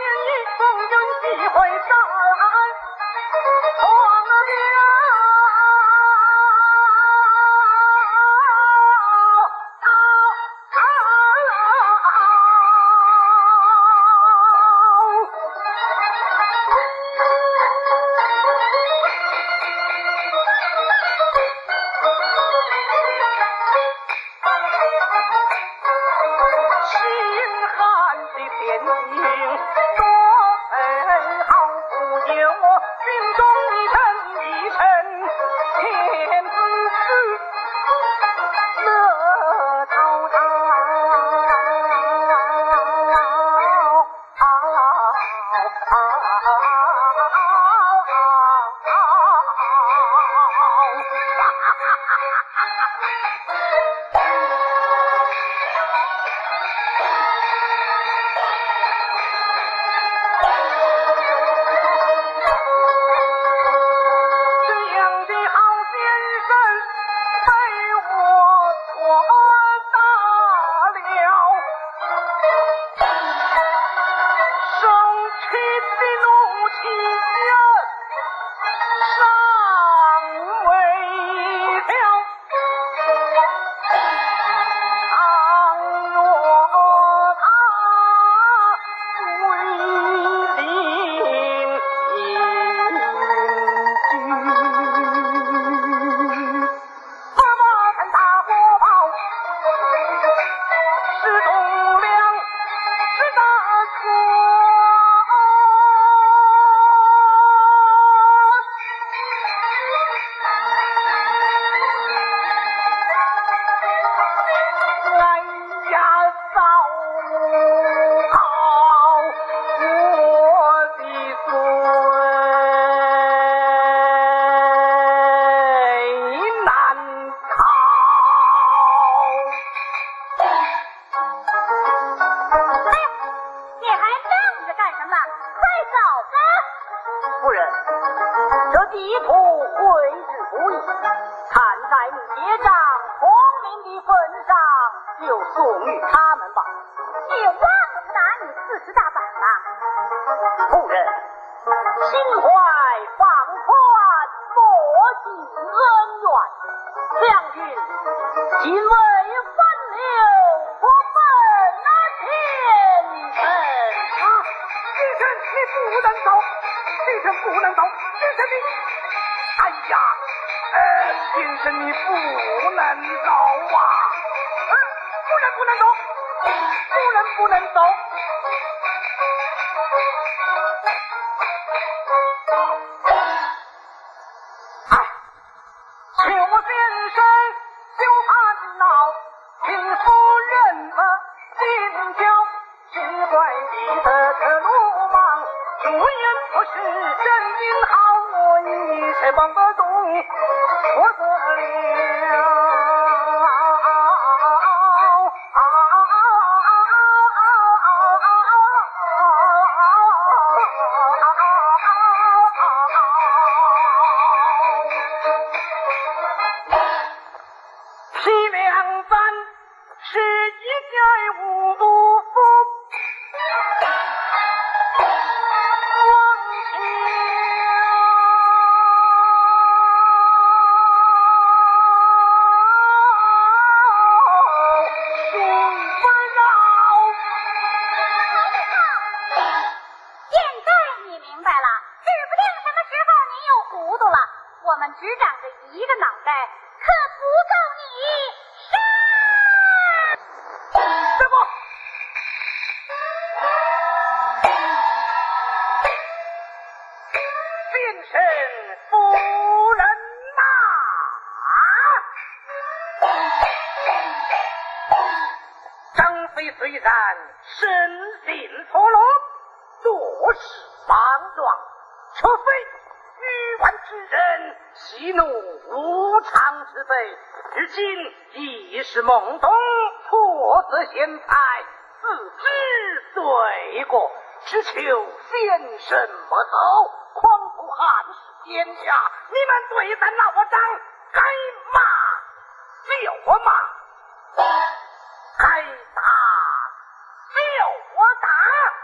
懵懂错字贤才，自知罪过，只求先生莫走，狂徒汉室天下，你们对咱老张该骂就骂，该打就打。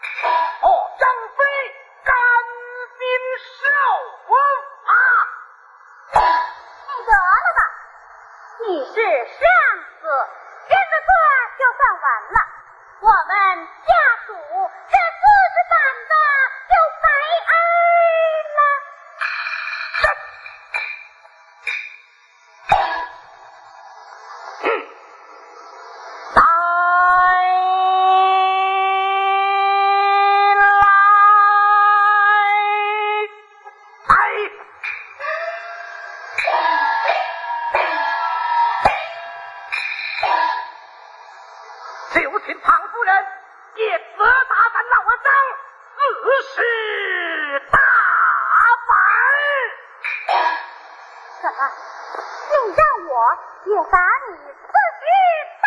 哦，张飞赶紧受罚。 你得了吧，你是上司，认个错就算完了。我们下属这四十板子就白挨了。 就请庞夫人也责打咱老二张，自是大反。 怎么，你让我也打你四十大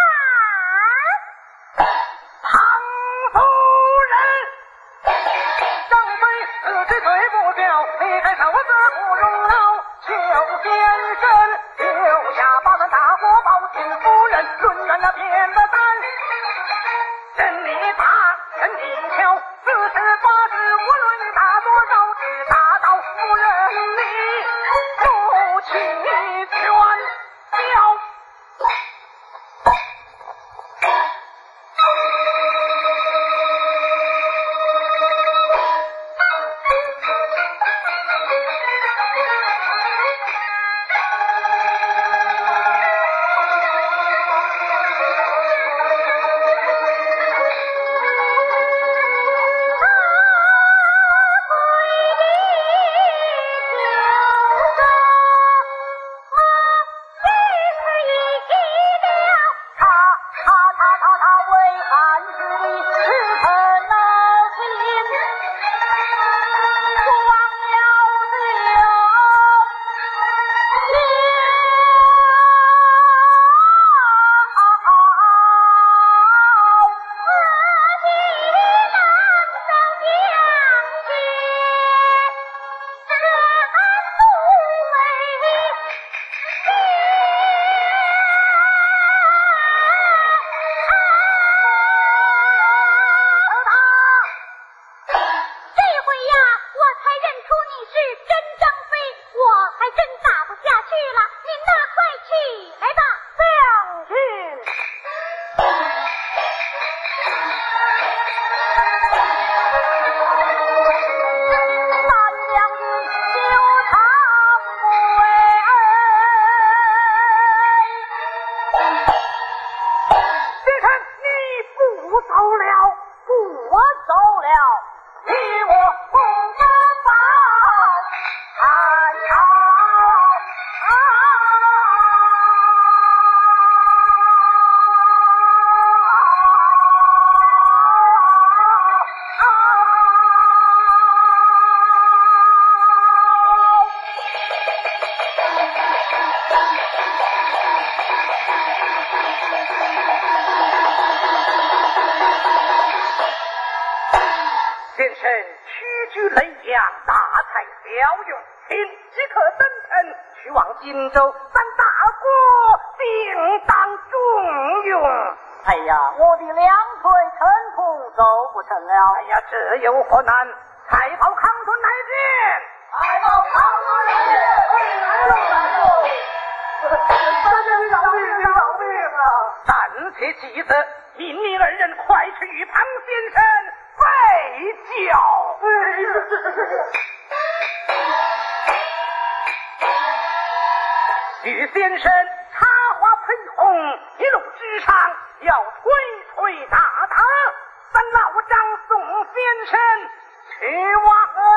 板？ 庞夫人，张飞自己罪不掉，离开手自不容饶。邱先生留下把咱大火报请夫人，论人那扁担担。真理大，真理巧，四十八十无论打多少，只打到夫人你不弃权表。先生屈居雷阳，大材小用，请即可登城去往荆州，咱大国定当重用。 哎呀，我的两腿疼痛走不成了。 哎呀，这有何难？才报康顺来见。 才报康顺来见。来喽来喽！大家饶命饶命啊！ 暂且记着，命你二人快去与庞先生备教。许先生插花配红，一路之上要吹吹打打，咱老张宋先生去往